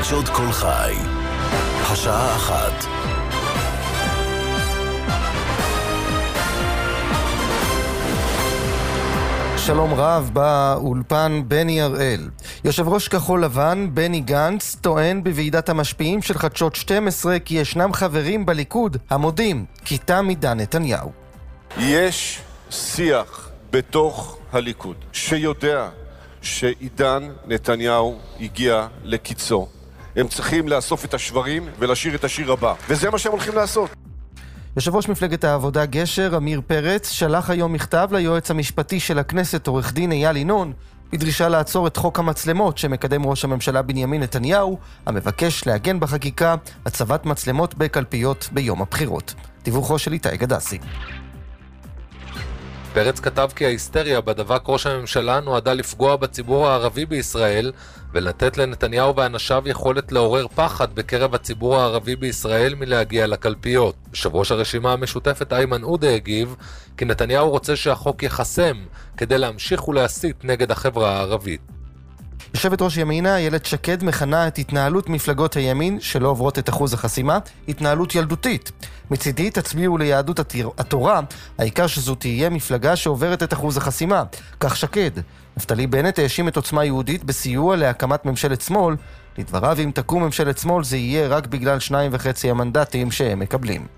חדשות כל חי. השעה 1. שלום רב, באולפן בני הראל. יושב ראש כחול לבן, בני גנץ, טוען בוועידת המשפיעים של חדשות 12 כי ישנם חברים בליכוד המודים כי תם עידן נתניהו. יש שיח בתוך הליכוד שיודע שעידן נתניהו הגיע לקיצו. הם צריכים לאסוף את השברים ולשיר את השיר הבא, וזה מה שהם הולכים לעשות. יושב ראש מפלגת העבודה גשר, אמיר פרץ, שלח היום מכתב ליועץ המשפטי של הכנסת, עורך דין אייל ינון, בדרישה לעצור את חוק המצלמות שמקדם ראש הממשלה בנימין נתניהו, המבקש לעגן בחקיקה הצבת מצלמות בקלפיות ביום הבחירות. דיווחו של איתי גדסי. פרץ כתב כי ההיסטריה בדבק ראש הממשלה נועדה לפגוע בציבור הערבי בישראל ולתת לנתניהו ואנשיו יכולת לעורר פחד בקרב הציבור הערבי בישראל מלהגיע לקלפיות. יושב ראש הרשימה המשותפת איימן עודה הגיב כי נתניהו רוצה שהחוק יחסם כדי להמשיך ולהסית נגד החברה הערבית. יושבת ראש ימינה, איילת שקד, מכנה את התנהלות מפלגות הימין שלא עוברות את אחוז החסימה התנהלות ילדותית. מצידי תצביעו ליהדות התורה, העיקר שזו תהיה מפלגה שעוברת את אחוז החסימה. כך שקד. נפתלי בנט האשים את עוצמה יהודית בסיוע להקמת ממשלת שמאל. לדבריו, אם תקום ממשלת שמאל זה יהיה רק בגלל 2.5 המנדטים שהם מקבלים.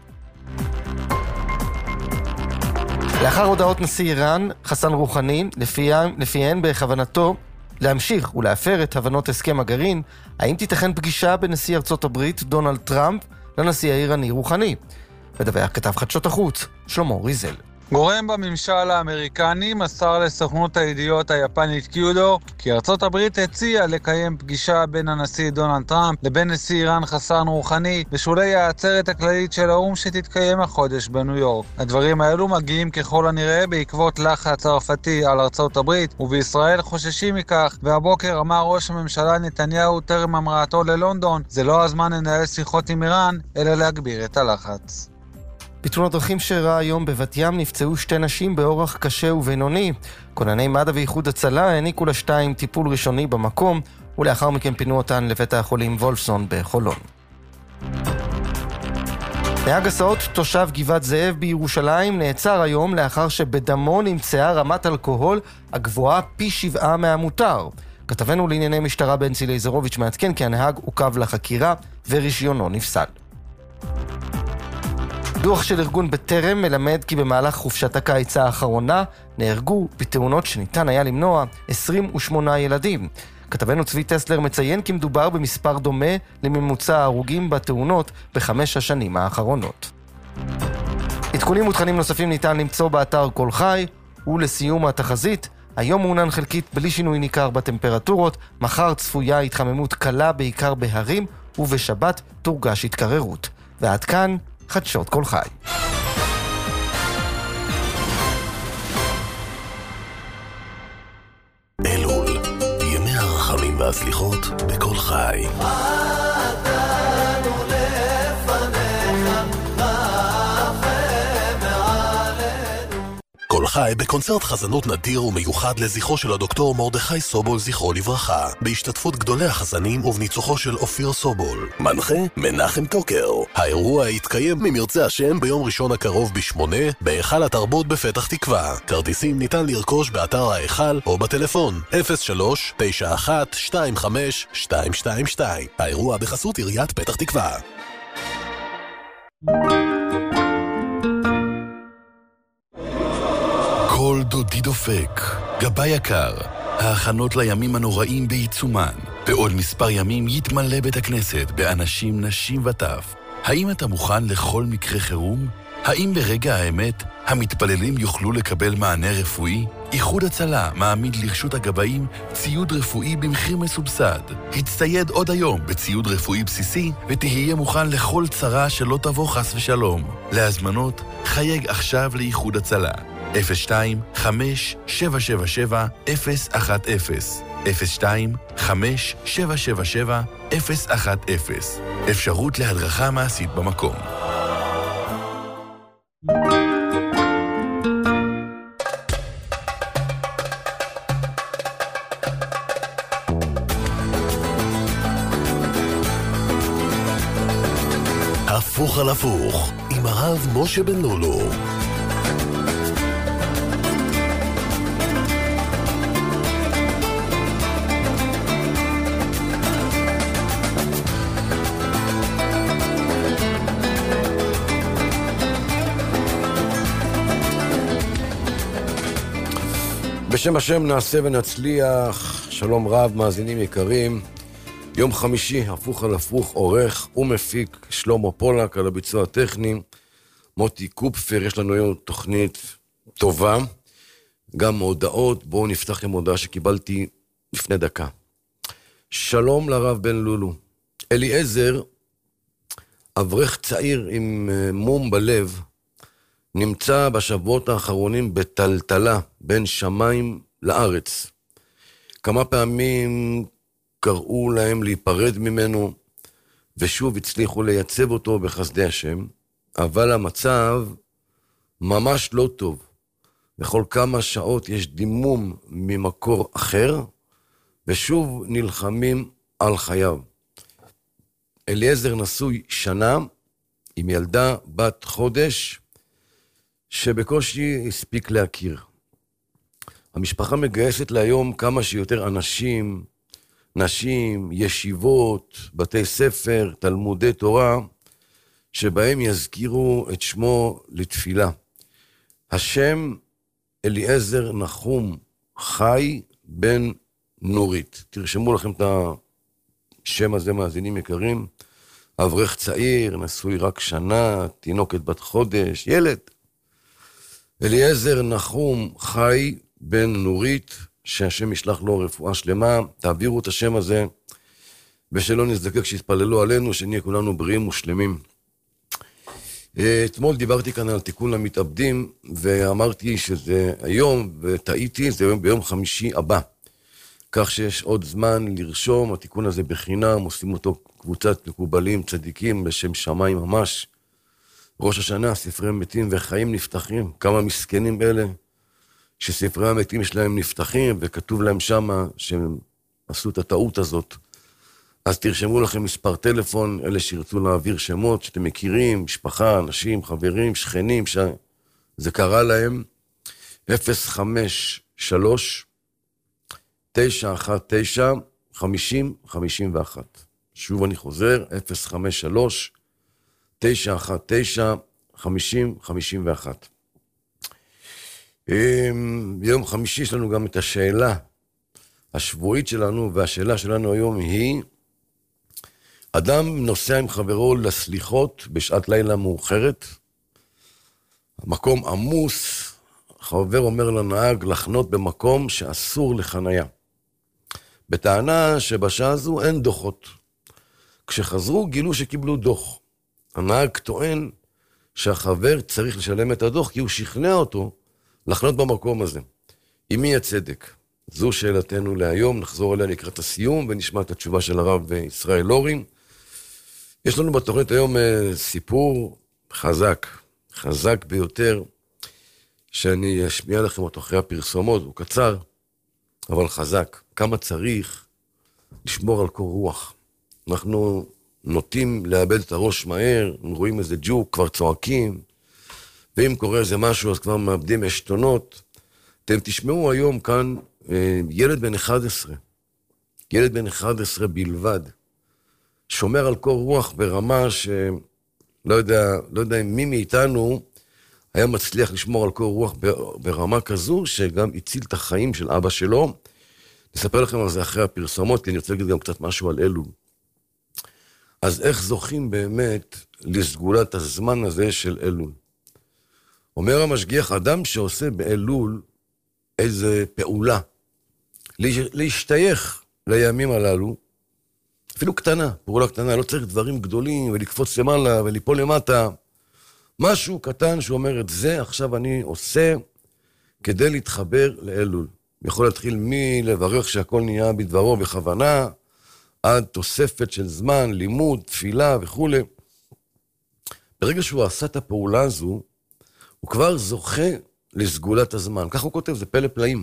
לאחר הודעות נשיא איראן, חסן רוחני, לפיהן בכוונתו להמשיך ולהפר את הבנות הסכם הגרעין, האם תיתכן פגישה בנשיא ארצות הברית דונלד טראמפ לנשיא האיראני רוחני? מדווח כתב חדשות החוץ שלמה ריזל. גורם בממשל האמריקני מסר לסוכנות הידיעות היפנית קיודו כי ארצות הברית הציעה לקיים פגישה בין הנשיא דונלד טראמפ לבין נשיא איראן חסן רוחני בשולי העצרת הכללית של האו"ם שתתקיים החודש בניו יורק. הדברים האלו מגיעים ככל הנראה בעקבות לחץ צרפתי על ארצות הברית, ובישראל חוששים מכך, והבוקר אמר ראש הממשלה נתניהו טרם המראתו ללונדון, זה לא הזמן לנהל שיחות עם איראן אלא להגביר את הלחץ. בתאונת דרכים שאירעה היום בבת ים נפצעו 2 נשים באורח קשה ובינוני. כונני מד"א ואיחוד הצלה העניקו ל2 טיפול ראשוני במקום, ולאחר מכן פינו אותן לבית החולים וולפסון בחולון. נהג הסעות תושב גבעת זאב בירושלים נעצר היום לאחר שבדמו נמצאה רמת אלכוהול הגבוהה פי 7 מהמותר. כתבנו לענייני משטרה בנצי לייזרוביץ' מעדכן כי הנהג עוכב לחקירה ורישיונו נפסל. דוח של ארגון בטרם מלמד כי במהלך חופשת הקיץ האחרונה נהרגו בתאונות שניתן היה למנוע 28 ילדים. כתבנו צבי טסלר מציין כי מדובר במספר דומה לממוצע ההרוגים בתאונות ב5 השנים האחרונות. עדכונים ותכנים נוספים ניתן למצוא באתר כל חי, ולסיום התחזית, היום מעונן חלקית בלי שינוי ניכר בטמפרטורות, מחר צפויה התחממות קלה בעיקר בהרים, ובשבת תורגש התקררות. ועד כאן חדשות כל חי. אלול, ימי הרחמים והסליחות בכל חי. כל חי בקונצרט חזנות נדיר ומיוחד לזכרו של הדוקטור מרדכי סובול זכרו לברכה, בהשתתפות גדולי החזנים ובניצוחו של אופיר סובול. מנחה מנחם טוקר. האירוע יתקיים ממרצה השם ביום ראשון הקרוב ב8 בהיכל התרבות בפתח תקווה. כרטיסים ניתן לרכוש באתר ההיכל או בטלפון 03-9125-222. האירוע בחסות עיריית פתח תקווה. כל דודי דופק, גבה יקר, ההכנות לימים הנוראים בעיצומן. בעוד מספר ימים יתמלא בית הכנסת באנשים, נשים וטף. האם אתה מוכן לכל מקרה חירום? האם ברגע האמת המתפללים יוכלו לקבל מענה רפואי? איחוד הצלה מעמיד לרשות הגבאים ציוד רפואי במחיר מסובסד. הצטייד עוד היום בציוד רפואי בסיסי ותהיה מוכן לכל צרה שלא תבוא חס ושלום. להזמנות חייג עכשיו לאיחוד הצלה. 02-5777-010 02-5777-010. אפשרות להדרכה מעשית במקום. הפוך על הפוך עם הרב משה בן לולו. בשם השם נעשה ונצליח. שלום רב, מאזינים יקרים. יום חמישי, הפוך על הפוך, עורך ומפיק שלמה פולק, על הביצוע הטכני מוטי קופפר. יש לנו היום תוכנית טובה, גם הודעות. בואו נפתח עם הודעה שקיבלתי לפני דקה. שלום לרב בן לולו. אליעזר, אברך צעיר עם מום בלב, נמצא בשבועות האחרונים בטלטלה בין שמיים לארץ. כמה פעמים קראו להם להיפרד ממנו, ושוב הצליחו לייצב אותו בחסדי השם, אבל המצב ממש לא טוב. בכל כמה שעות יש דימום ממקור אחר, ושוב נלחמים על חייו. אליעזר נשוי שנה, עם ילדה בת חודש, שבקושי הספיק להכיר. המשפחה מגייסת להיום כמה שיותר אנשים, נשים, ישיבות, בתי ספר, תלמודי תורה, שבהם יזכירו את שמו לתפילה. השם אליעזר נחום חי בן נורית. תרשמו לכם את השם הזה, מאזינים יקרים. אברך צעיר, נשוי רק שנה, תינוקת בת חודש, ילד. אליעזר נחום חי בן נורית, שהשם ישלח לו רפואה שלמה. תעבירו את השם הזה, ושלא נזדקק שיתפללו עלינו, שנהיה כולנו בריאים ושלמים. אתמול דיברתי כאן על תיקון למתאבדים, ואמרתי שזה היום, וטעיתי, זה ביום חמישי הבא. כך שיש עוד זמן לרשום, התיקון הזה בחינם, עושים אותו קבוצת מקובלים, צדיקים, בשם שמיים ממש. ראש השנה, ספרי מתים וחיים נפתחים. כמה מסכנים אלה שספרי המתים שלהם נפתחים, וכתוב להם שמה שהם עשו את הטעות הזאת. אז תרשמו לכם מספר טלפון, אלה שירצו להעביר שמות שאתם מכירים, משפחה, אנשים, חברים, שכנים, שזה קרה להם. 053-919-50-51. שוב אני חוזר, 053-919-50-51. ביום חמישי יש לנו גם את השאלה השבועית שלנו, והשאלה שלנו היום היא: אדם נוסע עם חברו לסליחות בשעת לילה מאוחרת, המקום עמוס, חבר אומר לנהג לחנות במקום שאסור לחנייה, בטענה שבשעה הזו אין דוחות. כשחזרו גילו שקיבלו דוח. הנהג טוען שהחבר צריך לשלם את הדוח, כי הוא שכנע אותו לחנות במקום הזה. עם מי הצדק? זו שאלתנו להיום, נחזור אליה לקראת הסיום, ונשמע את התשובה של הרב ישראל לורין. יש לנו בתוכנית היום סיפור חזק ביותר, שאני אשמיע לכם אותו אחרי הפרסומות, הוא קצר, אבל חזק. כמה צריך לשמור על קור רוח. אנחנו נוטים לאבד את הראש מהר, רואים איזה ג'וק, כבר צועקים, ואם קורה איזה משהו, אז כבר מאבדים עשתונות. אתם תשמעו היום כאן ילד בן 11, ילד בן 11 בלבד, שומר על קור רוח ברמה שלא יודע מי מאיתנו היה מצליח לשמור על קור רוח ברמה כזו, שגם הציל את החיים של אבא שלו. נספר לכם על זה אחרי הפרסומות, כי אני רוצה להגיד גם קצת משהו על אלול. אז איך זוכים באמת לסגולת הזמן הזה של אלול? אומר המשגיח, אדם שעושה באלול איזה פעולה, להשתייך לימים הללו, אפילו קטנה, פעולה קטנה, לא צריך דברים גדולים ולקפוץ למעלה וליפול למטה, משהו קטן שאומר את זה עכשיו אני עושה כדי להתחבר לאלול. יכול להתחיל מלברך שהכל נהיה בדברו בכוונה, עד תוספת של זמן, לימוד, תפילה וכו'. ברגע שהוא עשה את הפעולה הזו, הוא כבר זוכה לסגולת הזמן. כך הוא כותב, זה פלא פלאים.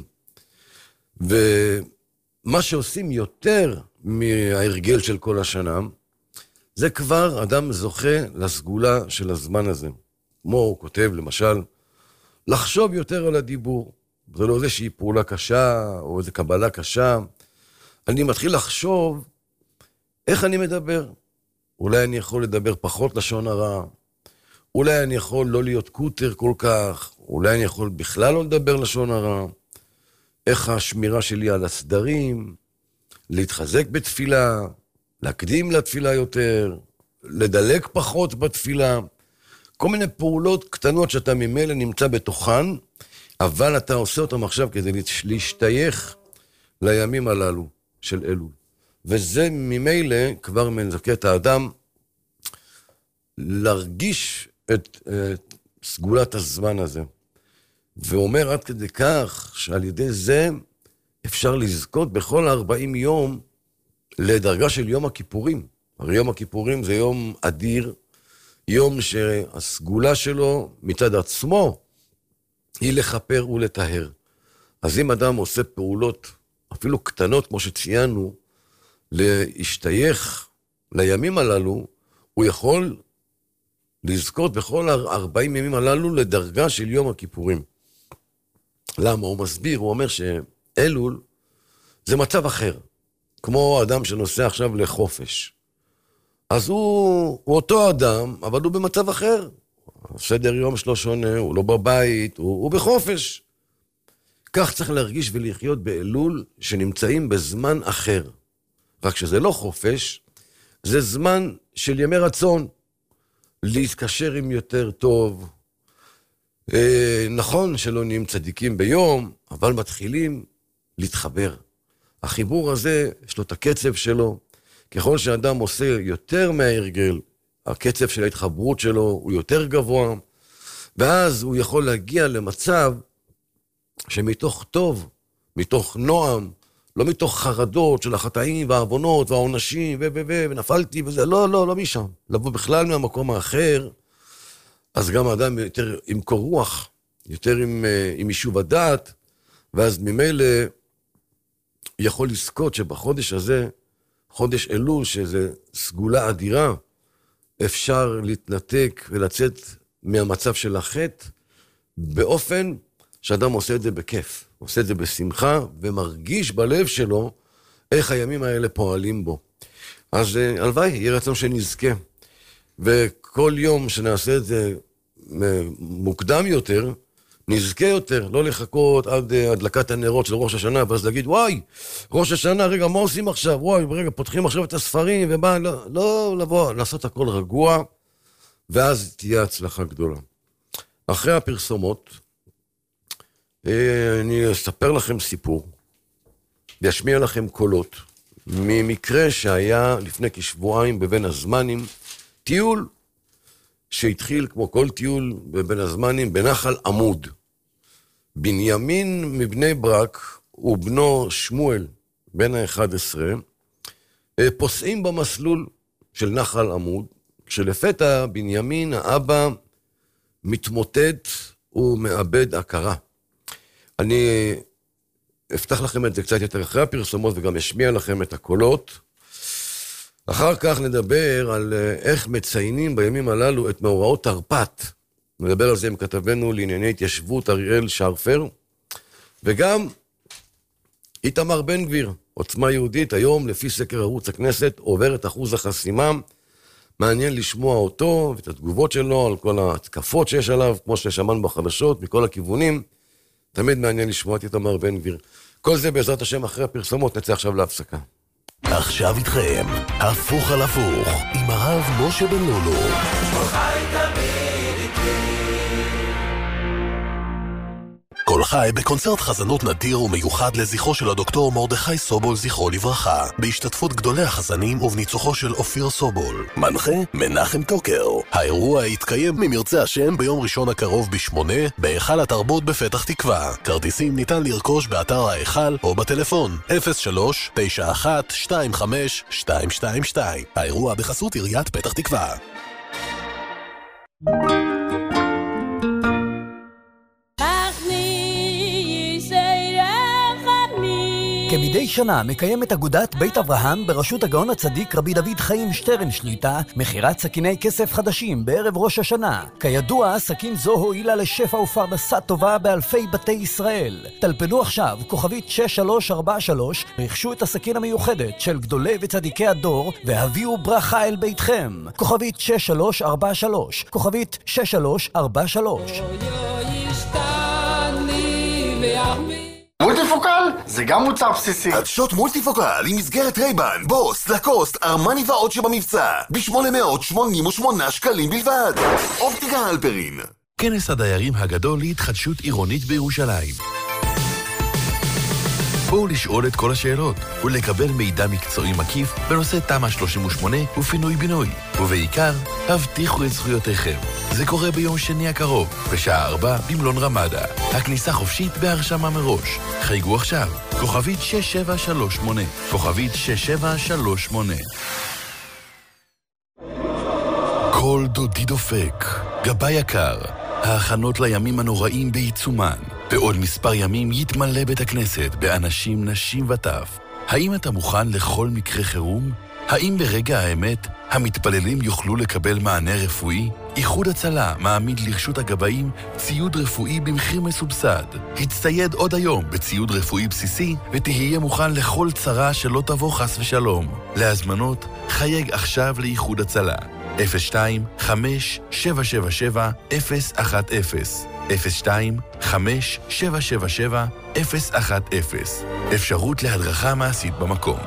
ומה שעושים יותר מההרגל של כל השנה, זה כבר אדם זוכה לסגולה של הזמן הזה. כמו הוא כותב, למשל, לחשוב יותר על הדיבור. זה לא איזושהי פעולה קשה, או איזו קבלה קשה. אני מתחיל לחשוב איך אני מדבר. אולי אני יכול לדבר פחות לשון הרע. אולי אני יכול לא להיות קוטר כל כך. אולי אני יכול בכלל לא לדבר לשון הרע. איך השמירה שלי על הסדרים, להתחזק בתפילה, להקדים לתפילה יותר, לדלק פחות בתפילה. כל מיני פעולות קטנות שאתה ממילא נמצא בתוכן, אבל אתה עושה אותם עכשיו כדי להשתייך לימים הללו של אלול. וזה ממילא כבר מזכה את האדם להרגיש את סגולת הזמן הזה. ואומר עד כדי כך שעל ידי זה אפשר לזכות בכל 40 יום לדרגה של יום הכיפורים. הרי יום הכיפורים זה יום אדיר, יום שהסגולה שלו מצד עצמו היא לחפר ולטהר. אז אם אדם עושה פעולות אפילו קטנות כמו שציינו, להשתייך לימים הללו, הוא יכול לזכות בכל 40 ימים הללו לדרגה של יום הכיפורים. למה? הוא מסביר, הוא אומר שאלול זה מצב אחר. כמו אדם שנוסע עכשיו לחופש. אז הוא אותו אדם, אבל הוא במצב אחר. סדר יום שלו שונה, הוא לא בבית, הוא בחופש. כך צריך להרגיש ולחיות באלול שנמצאים בזמן אחר. רק שזה לא חופש, זה זמן של ימי רצון. להתקשר עם יותר טוב. נכון שלא נהיים צדיקים ביום, אבל מתחילים להתחבר. החיבור הזה, יש לו את הקצב שלו. ככל שאדם עושה יותר מההרגל, הקצב של ההתחברות שלו הוא יותר גבוה, ואז הוא יכול להגיע למצב שמתוך טוב, מתוך נועם, לא מתוך חרדות של החטאים והעוונות והעונשים ונפלתי וזה, לא משם. לבוא בכלל מהמקום האחר, אז גם האדם יותר עם קור רוח, יותר עם יישוב הדעת, ואז ממילא יכול לזכות שבחודש הזה, חודש אלול, שזה סגולה אדירה, אפשר להתנתק ולצאת מהמצב של החטא, באופן שאדם עושה את זה בכיף, עושה את זה בשמחה, ומרגיש בלב שלו איך הימים האלה פועלים בו. אז הלוואי, יהיה רצון שנזכה. וכל יום שנעשה את זה מוקדם יותר, נזכה יותר, לא לחכות עד הדלקת הנרות של ראש השנה, ואז להגיד, וואי, ראש השנה, רגע, מה עושים עכשיו? וואי, רגע, פותחים עכשיו את הספרים, ומה, לא לבוא, לעשות הכל רגוע, ואז תהיה הצלחה גדולה. אחרי הפרסומות, אני אספר לכם סיפור, וישמיע לכם קולות, ממקרה שהיה לפני כשבועיים בבין הזמנים, טיול שהתחיל כמו כל טיול בבין הזמנים בנחל עמוד. בנימין מבני ברק ובנו שמואל בן ה-11 פוסעים במסלול של נחל עמוד, כשלפתע בנימין האבא מתמוטט ומאבד הכרה. אני אפתח לכם את זה קצת יותר אחרי הפרסומות וגם אשמיע לכם את הקולות. אחר כך נדבר על איך מציינים בימים הללו את מאורעות תרפ"ט. נדבר על זה עם כתבנו לענייני התיישבות אריאל שרפר. וגם איתמר בן גביר, עוצמה יהודית, היום לפי סקר ערוץ הכנסת עובר את אחוז החסימה. מעניין לשמוע אותו ואת התגובות שלו על כל ההתקפות שיש עליו, כמו ששמענו בחדשות, מכל הכיוונים. תמיד מעניין לשמוע את איתמר בן גביר. כל זה בעזרת השם אחרי הפרסומות, נצא עכשיו להפסקה. עכשיו איתכם, הפוך על הפוך, עם הרב משה בן לולו. כל חי בקונצרט חזנות נדיר ומיוחד לזכרו של הדוקטור מרדכי סובול זכרו לברכה, בהשתתפות גדולי החזנים ובניצוחו של אופיר סובול. מנחה מנחם טוקר. האירוע יתקיים ממרצה השם ביום ראשון הקרוב ב8 בהיכל התרבות בפתח תקווה. כרטיסים ניתן לרכוש באתר ההיכל או בטלפון 03-9125-222. האירוע בחסות עיריית פתח תקווה. כמדי שנה מקיימת אגודת בית אברהם בראשות הגאון הצדיק רבי דוד חיים שטרן שליטה מכירת סכיני כסף חדשים בערב ראש השנה. כידוע, סכין זו הועילה לשפע ופרנסה טובה באלפי בתי ישראל. טלפנו עכשיו, כוכבית 6343, רכשו את הסכין המיוחדת של גדולי וצדיקי הדור והביאו ברכה אל ביתכם. כוכבית 6343, כוכבית 6343. מולטיפוקל? זה גם מוצר בסיסי. חדשות מולטיפוקל עם מסגרת רייבן, בוס, לקוסט, ארמני ועוד שבמבצע ב-888 שקלים בלבד. אופטיקה הלפרין. כנס הדיירים הגדול להתחדשות עירונית בירושלים. בואו לשאול את כל השאלות ולקבל מידע מקצועי מקיף בנושא תמ"א 38 ופינוי בינוי. ובעיקר, הבטיחו את זכויותיכם. זה קורה ביום שני הקרוב, בשעה 4 במלון רמדה. הכניסה חופשית בהרשמה מראש. חייגו עכשיו, כוכבית 6738, כוכבית 6738. כל דודי דופק, גבה יקר. ההכנות לימים הנוראים בעיצומן. בעוד מספר ימים יתמלא בית הכנסת באנשים, נשים וטף. האם אתה מוכן לכל מקרה חירום? האם ברגע האמת המתפללים יוכלו לקבל מענה רפואי? איחוד הצלה מעמיד לרשות הגבאים ציוד רפואי במחיר מסובסד. הצטייד עוד היום בציוד רפואי בסיסי ותהיה מוכן לכל צרה שלא תבוא חס ושלום. להזמנות חייג עכשיו לאיחוד הצלה. 02-5777-010 02-5777-010. אפשרות להדרכה מעשית במקום.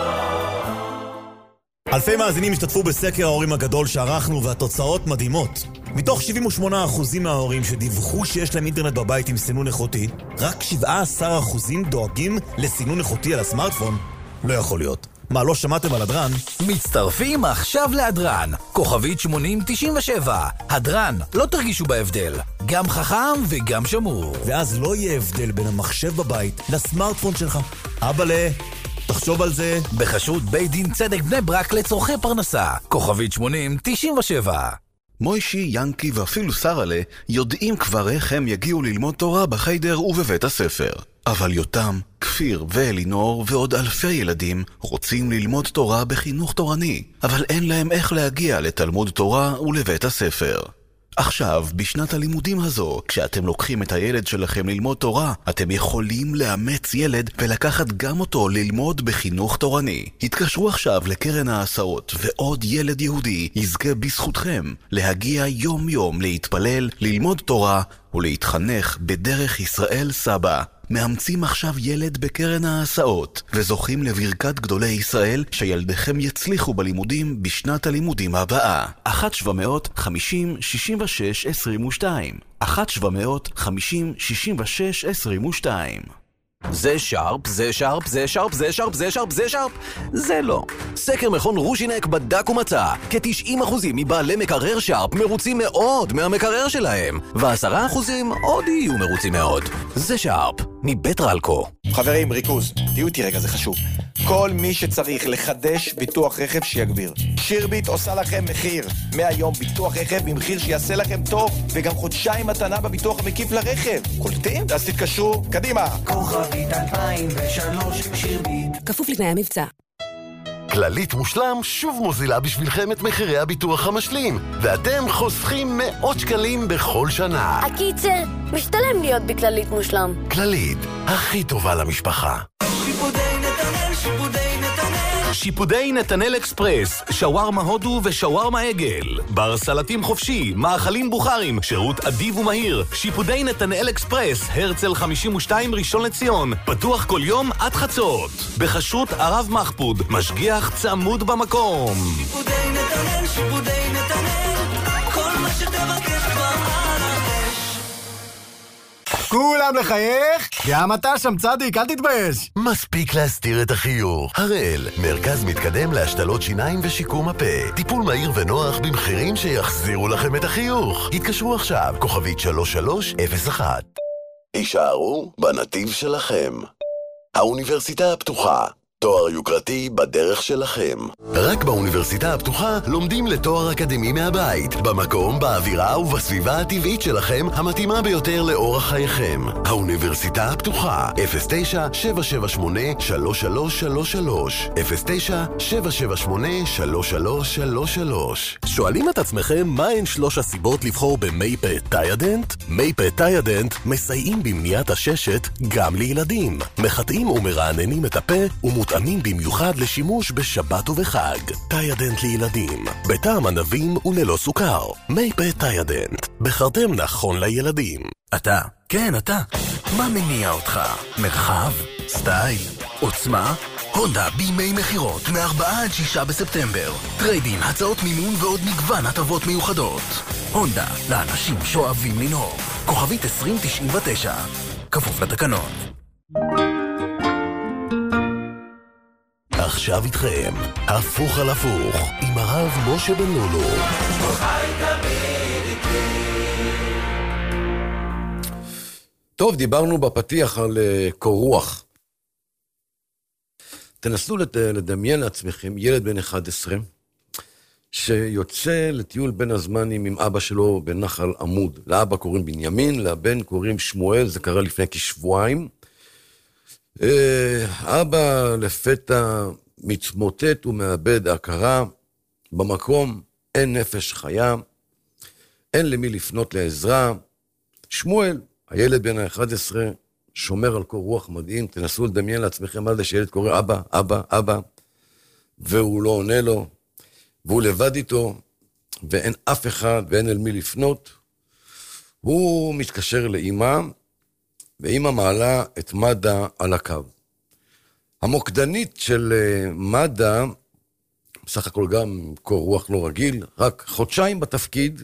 אלפי מאזינים השתתפו בסקר ההורים הגדול שערכנו והתוצאות מדהימות. מתוך 78% מההורים שדיווחו שיש להם אינטרנט בבית עם סינון איכותי, רק 17% דואגים לסינון איכותי על הסמארטפון. לא יכול להיות. מה, לא שמעתם על הדרן? מצטרפים עכשיו להדרן, כוכבית 8097. הדרן, לא תרגישו בהבדל. גם חכם וגם שמור. ואז לא יהיה הבדל בין המחשב בבית לסמארטפון שלך. אבאלה, תחשוב על זה. בחסות בית דין צדק בני ברק לצורכי פרנסה, כוכבית 8097. מוישי, ינקי ואפילו שרלה יודעים כבר איך הם יגיעו ללמוד תורה בחיידר ובבית הספר. אבל יותם, כפיר ואלינור ועוד אלפי ילדים רוצים ללמוד תורה בחינוך תורני, אבל אין להם איך להגיע לתלמוד תורה ולבית הספר. עכשיו, בשנת הלימודים הזו, כשאתם לוקחים את הילד שלכם ללמוד תורה, אתם יכולים לאמץ ילד ולקחת גם אותו ללמוד בחינוך תורני. התקשרו עכשיו לקרן ההסעות, ועוד ילד יהודי יזכה בזכותכם להגיע יום יום להתפלל, ללמוד תורה ולהתחנך בדרך ישראל סבא. מאמצים עכשיו ילד בקרן ההסעות, וזוכים לברכת גדולי ישראל שילדיכם יצליחו בלימודים בשנת הלימודים הבאה. 1-750-66-22 1-750-66-22. זה שרפ, זה שרפ, זה שרפ, זה שרפ, זה שרפ, זה שרפ, זה לא. סקר מכון רושינק בדק ומצא כ-90% מבעלי מקרר שרפ מרוצים מאוד מהמקרר שלהם, ו10% עוד יהיו מרוצים מאוד. זה שרפ, מבית רלקו. חברים, ריכוז, תהיו איתי רגע, זה חשוב. כל מי שצריך לחדש ביטוח רכב שיגביר. שירביט עושה לכם מחיר. מהיום ביטוח רכב במחיר שיעשה לכם טוב, וגם חודשיים מתנה בביטוח המקיף לרכב. קולטים? אז תתקשרו, קדימה. כוכבית 2003 שירביט. כפוף לתנאי המבצע. כללית מושלם שוב מוזילה בשבילכם את מחירי הביטוח המשלים, ואתם חוסכים מאות שקלים בכל שנה. הקיצר, משתלם להיות בכללית מושלם. כללית, הכי טובה למשפחה. שיפודי נתנאל אקספרס, שווארמה הודו ושווארמה עגל, בר סלטים חופשי, מאכלים בוכרים, שירות אדיב ומהיר. שיפודי נתנאל אקספרס, הרצל 52 ראשון לציון, פתוח כל יום עד חצות. בחסות הרב מחפוד, משגיח צמוד במקום. שיפודי נתנאל, שיפודי נתנאל, כל מה שתבקש כבר על האש. כולם לחייך? גם אתה שם צדיק, אל תתבייש. מספיק להסתיר את החיוך. הראל, מרכז מתקדם להשתלות שיניים ושיקום הפה. טיפול מהיר ונוח במחירים שיחזירו לכם את החיוך. התקשרו עכשיו, כוכבית 3301. הישארו בנתיב שלכם. האוניברסיטה הפתוחה, תואר יוקרתי בדרך שלכם. רק באוניברסיטה הפתוחה לומדים לתואר אקדמי מהבית, במקום, באווירה ובסביבה הטבעית שלכם, המתאימה ביותר לאורח חייכם. האוניברסיטה הפתוחה, 09-778-3333, 09-778-3333. שואלים את עצמכם מהן 3 הסיבות לבחור במייפה טיידנט? מייפה טיידנט מסייעים במניעת הששת גם לילדים. מחטאים ומרעננים את הפה ומותאמים במיוחד לשימוש בשבת ובחג. טיידנט לילדים, בטעם ענבים וללא סוכר. מייפה טיידנט, בחרתם נכון לילדים. אתה, כן אתה, מה מניע אותך? מרחב? סטייל? עוצמה? הונדה בימי מחירות מ-4 עד 6 בספטמבר. טריידין, הצעות מימון ועוד מגוון הטבות מיוחדות. הונדה, לאנשים שאוהבים לנהוג. כוכבית 2099, כפוף לתקנון. עכשיו איתכם, הפוך על הפוך, עם הרב משה בן לולו. טוב, דיברנו בפתיח על קור רוח. תנסו לדמיין לעצמכם ילד בן 11, שיוצא לטיול בין הזמנים עם אבא שלו בנחל עמוד. לאבא קוראים בנימין, לבן קוראים שמואל, זה קרה לפני כשבועיים. אבא לפתע מתמוטט ומאבד הכרה, במקום אין נפש חיה, אין למי לפנות לעזרה. שמואל, הילד בן ה-11, שומר על קור רוח מדהים. תנסו לדמיין לעצמכם מה זה שילד קורא אבא, אבא, אבא, והוא לא עונה לו, והוא לבד איתו, ואין אף אחד ואין אל מי לפנות. הוא מתקשר לאמא, ואמא מעלה את מד"א על הקו. המוקדנית של מד"א, בסך הכל גם קור רוח לא רגיל, רק חודשיים בתפקיד,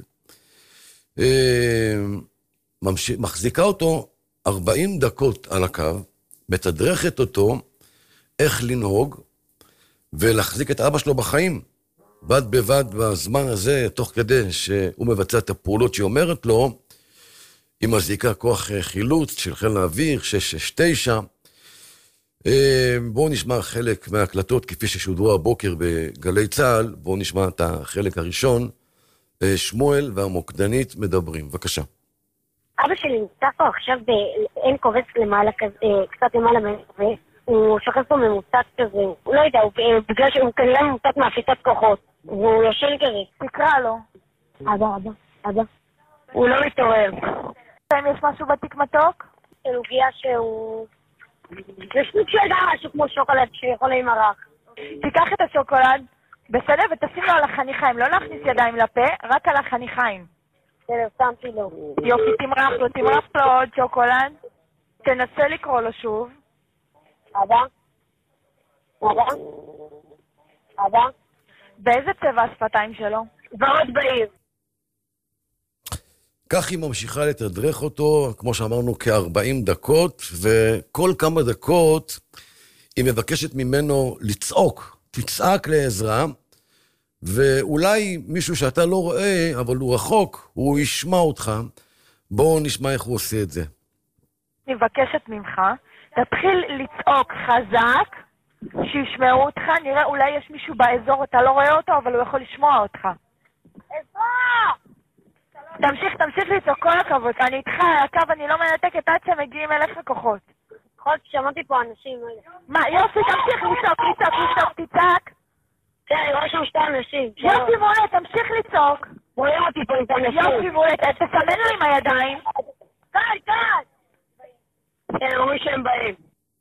מחזיקה אותו 40 דקות על הקו, מתדרכת אותו איך לנהוג ולהחזיק את אבא שלו בחיים. בד בבד בזמן הזה, תוך כדי שהוא מבצע את הפעולות שהיא אומרת לו, היא מזעיקה כוח חילוץ של חיל האוויר, 669. בואו נשמע חלק מההקלטות כפי ששודרו הבוקר בגלי צה"ל. בואו נשמע את החלק הראשון. שמואל והמוקדנית מדברים. בבקשה. אבא שלי נמצא פה עכשיו באין קובץ למעלה כזה, קצת למעלה מזה. הוא שוכב פה ממוצץ כזה. הוא לא יודע, בגלל שהוא כנראה ממוצץ מאפיסת כוחות. והוא יושן כזה. תקרא לו. אבא. הוא לא מתעורר. יש משהו בתיק מתוק? עוגיה שהוא... יש סוג של משהו כמו שוקולד שיכול להימרח. תיקח את השוקולד, בסדר, ותשים לו על החניכיים. לא להכניס ידיים לפה, רק על החניכיים. בסדר, שמתי לו. יופי, תמרח לו עוד שוקולד. תנסה לקרוא לו שוב. אבא? באיזה צבע השפתיים שלו? ועוד בעיר. כך היא ממשיכה לתדרך אותו, כמו שאמרנו, כ-40 דקות, וכל כמה דקות היא מבקשת ממנו לצעוק, תצעק לעזרה, ואולי מישהו שאתה לא רואה, אבל הוא רחוק, הוא ישמע אותך. בואו נשמע איך הוא עושה את זה. אני מבקשת ממך, תתחיל לצעוק חזק, שישמעו אותך, נראה אולי יש מישהו באזור, אתה לא רואה אותו, אבל הוא יכול לשמוע אותך. עזרה! תמשיך לצעוק, כל הכבוד. אני איתך על הקו, אני לא מנתקת עד שמגיעים אליך כוחות. נכון, שמעתי פה אנשים. מה, יופי, תמשיך לצעוק, תצעק. כן, אני רואה שם 2 אנשים. יופי מולה, תמשיך לצעוק. רואים אותי פה עם אנשים. יופי מולה, תסמן לי עם הידיים. די. כן, רואים שהם באים.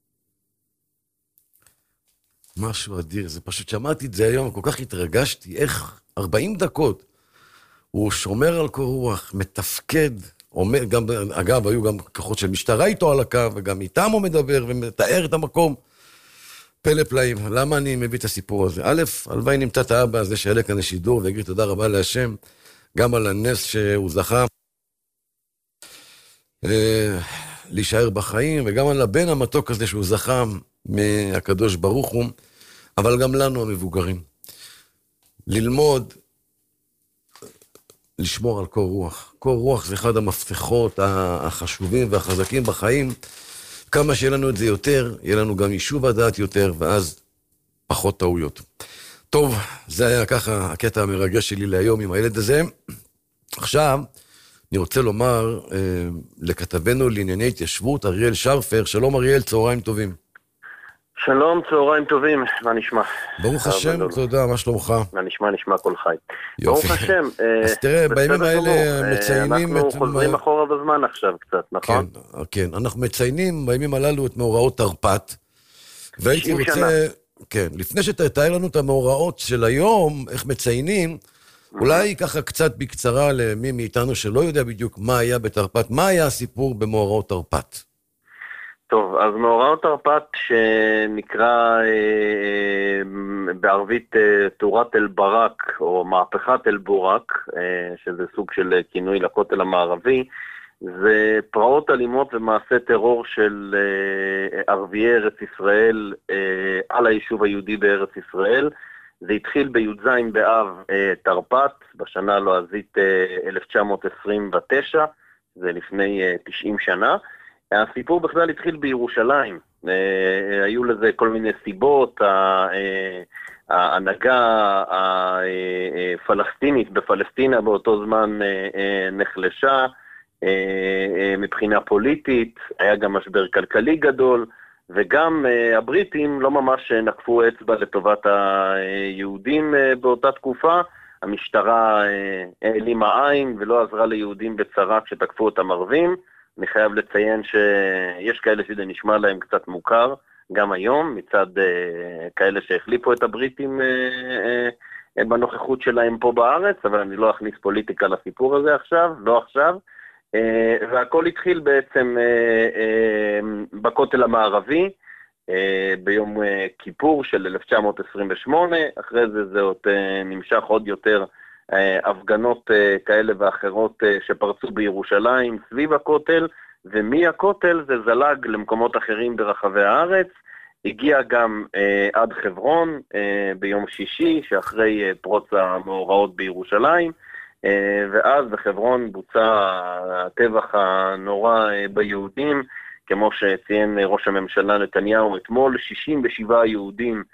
משהו אדיר, זה פשוט שמעתי את זה היום, כל כך התרגשתי, איך 40 דקות. הוא שומר על קור רוח, מתפקד, גם, אגב, היו גם כוחות של משטרה איתו על הקו, וגם איתם הוא מדבר ומתאר את המקום. פלא פלאים. למה אני מביא את הסיפור הזה? א', הלוואי נמצא את האבא הזה שיעלה כאן לשידור, ויגיד תודה רבה להשם, גם על הנס שהוא זכה להישאר בחיים, וגם על הבן המתוק הזה שהוא זכה מהקדוש ברוך הוא, אבל גם לנו המבוגרים. ללמוד, לשמור על קור רוח. קור רוח זה אחד המפתחות החשובים והחזקים בחיים. כמה שיהיה לנו את זה יותר, יהיה לנו גם יישוב הדעת יותר, ואז פחות טעויות. טוב, זה היה ככה הקטע המרגש שלי להיום עם הילד הזה. עכשיו, אני רוצה לומר לכתבנו לענייני התיישבות, אריאל שרפר. שלום אריאל, צהריים טובים. שלום, צהריים טובים, מה נשמע? ברוך השם, תודה, מה שלומך? מה נשמע, נשמע כל חי. יופי. ברוך השם. אז תראה, בימים האלה מציינים אנחנו חוזרים אחורה בזמן עכשיו קצת, נכון? כן, אנחנו מציינים בימים הללו את מאורעות תרפ"ט, והייתי רוצה, כן, לפני שתתאר לנו את המאורעות של היום, איך מציינים, אולי ככה קצת בקצרה למי מאיתנו שלא יודע בדיוק מה היה בתרפ"ט, מה היה הסיפור במאורעות תרפ"ט? טוב, אז מאורעות תרפ"ט שנקרא בערבית תורת אל-ברק, או מהפכת אל-בורק, שזה סוג של כינוי לכותל המערבי, זה פרעות אלימות ומעשה טרור של ערביי ארץ ישראל על היישוב היהודי בארץ ישראל. זה התחיל בי"ז באב תרפ"ט, בשנה הלועזית 1929, זה לפני 90 שנה. הסיפור בכלל התחיל בירושלים, היו לזה כל מיני סיבות, ההנהגה הפלסטינית בפלסטינה באותו זמן נחלשה מבחינה פוליטית, היה גם משבר כלכלי גדול, וגם הבריטים לא ממש נקפו אצבע לטובת היהודים באותה תקופה, המשטרה העלימה עין ולא עזרה ליהודים בצרה כשתקפו אותם ערבים. אני חייב לציין שיש כאלה שזה נשמע להם קצת מוכר, גם היום, מצד כאלה שהחליפו את הבריטים בנוכחות שלהם פה בארץ, אבל אני לא אכניס פוליטיקה לסיפור הזה עכשיו, לא עכשיו. והכל התחיל בעצם בכותל המערבי, ביום כיפור של 1928, אחרי זה עוד נמשך עוד יותר הפגנות כאלה ואחרות שפרצו בירושלים סביב הכותל, ומהכותל זה זלג למקומות אחרים ברחבי הארץ, הגיע גם עד חברון ביום שישי שאחרי פרוץ המאורעות בירושלים, ואז בחברון בוצע הטבח הנורא ביהודים, כמו שציין ראש הממשלה נתניהו אתמול, 67 יהודים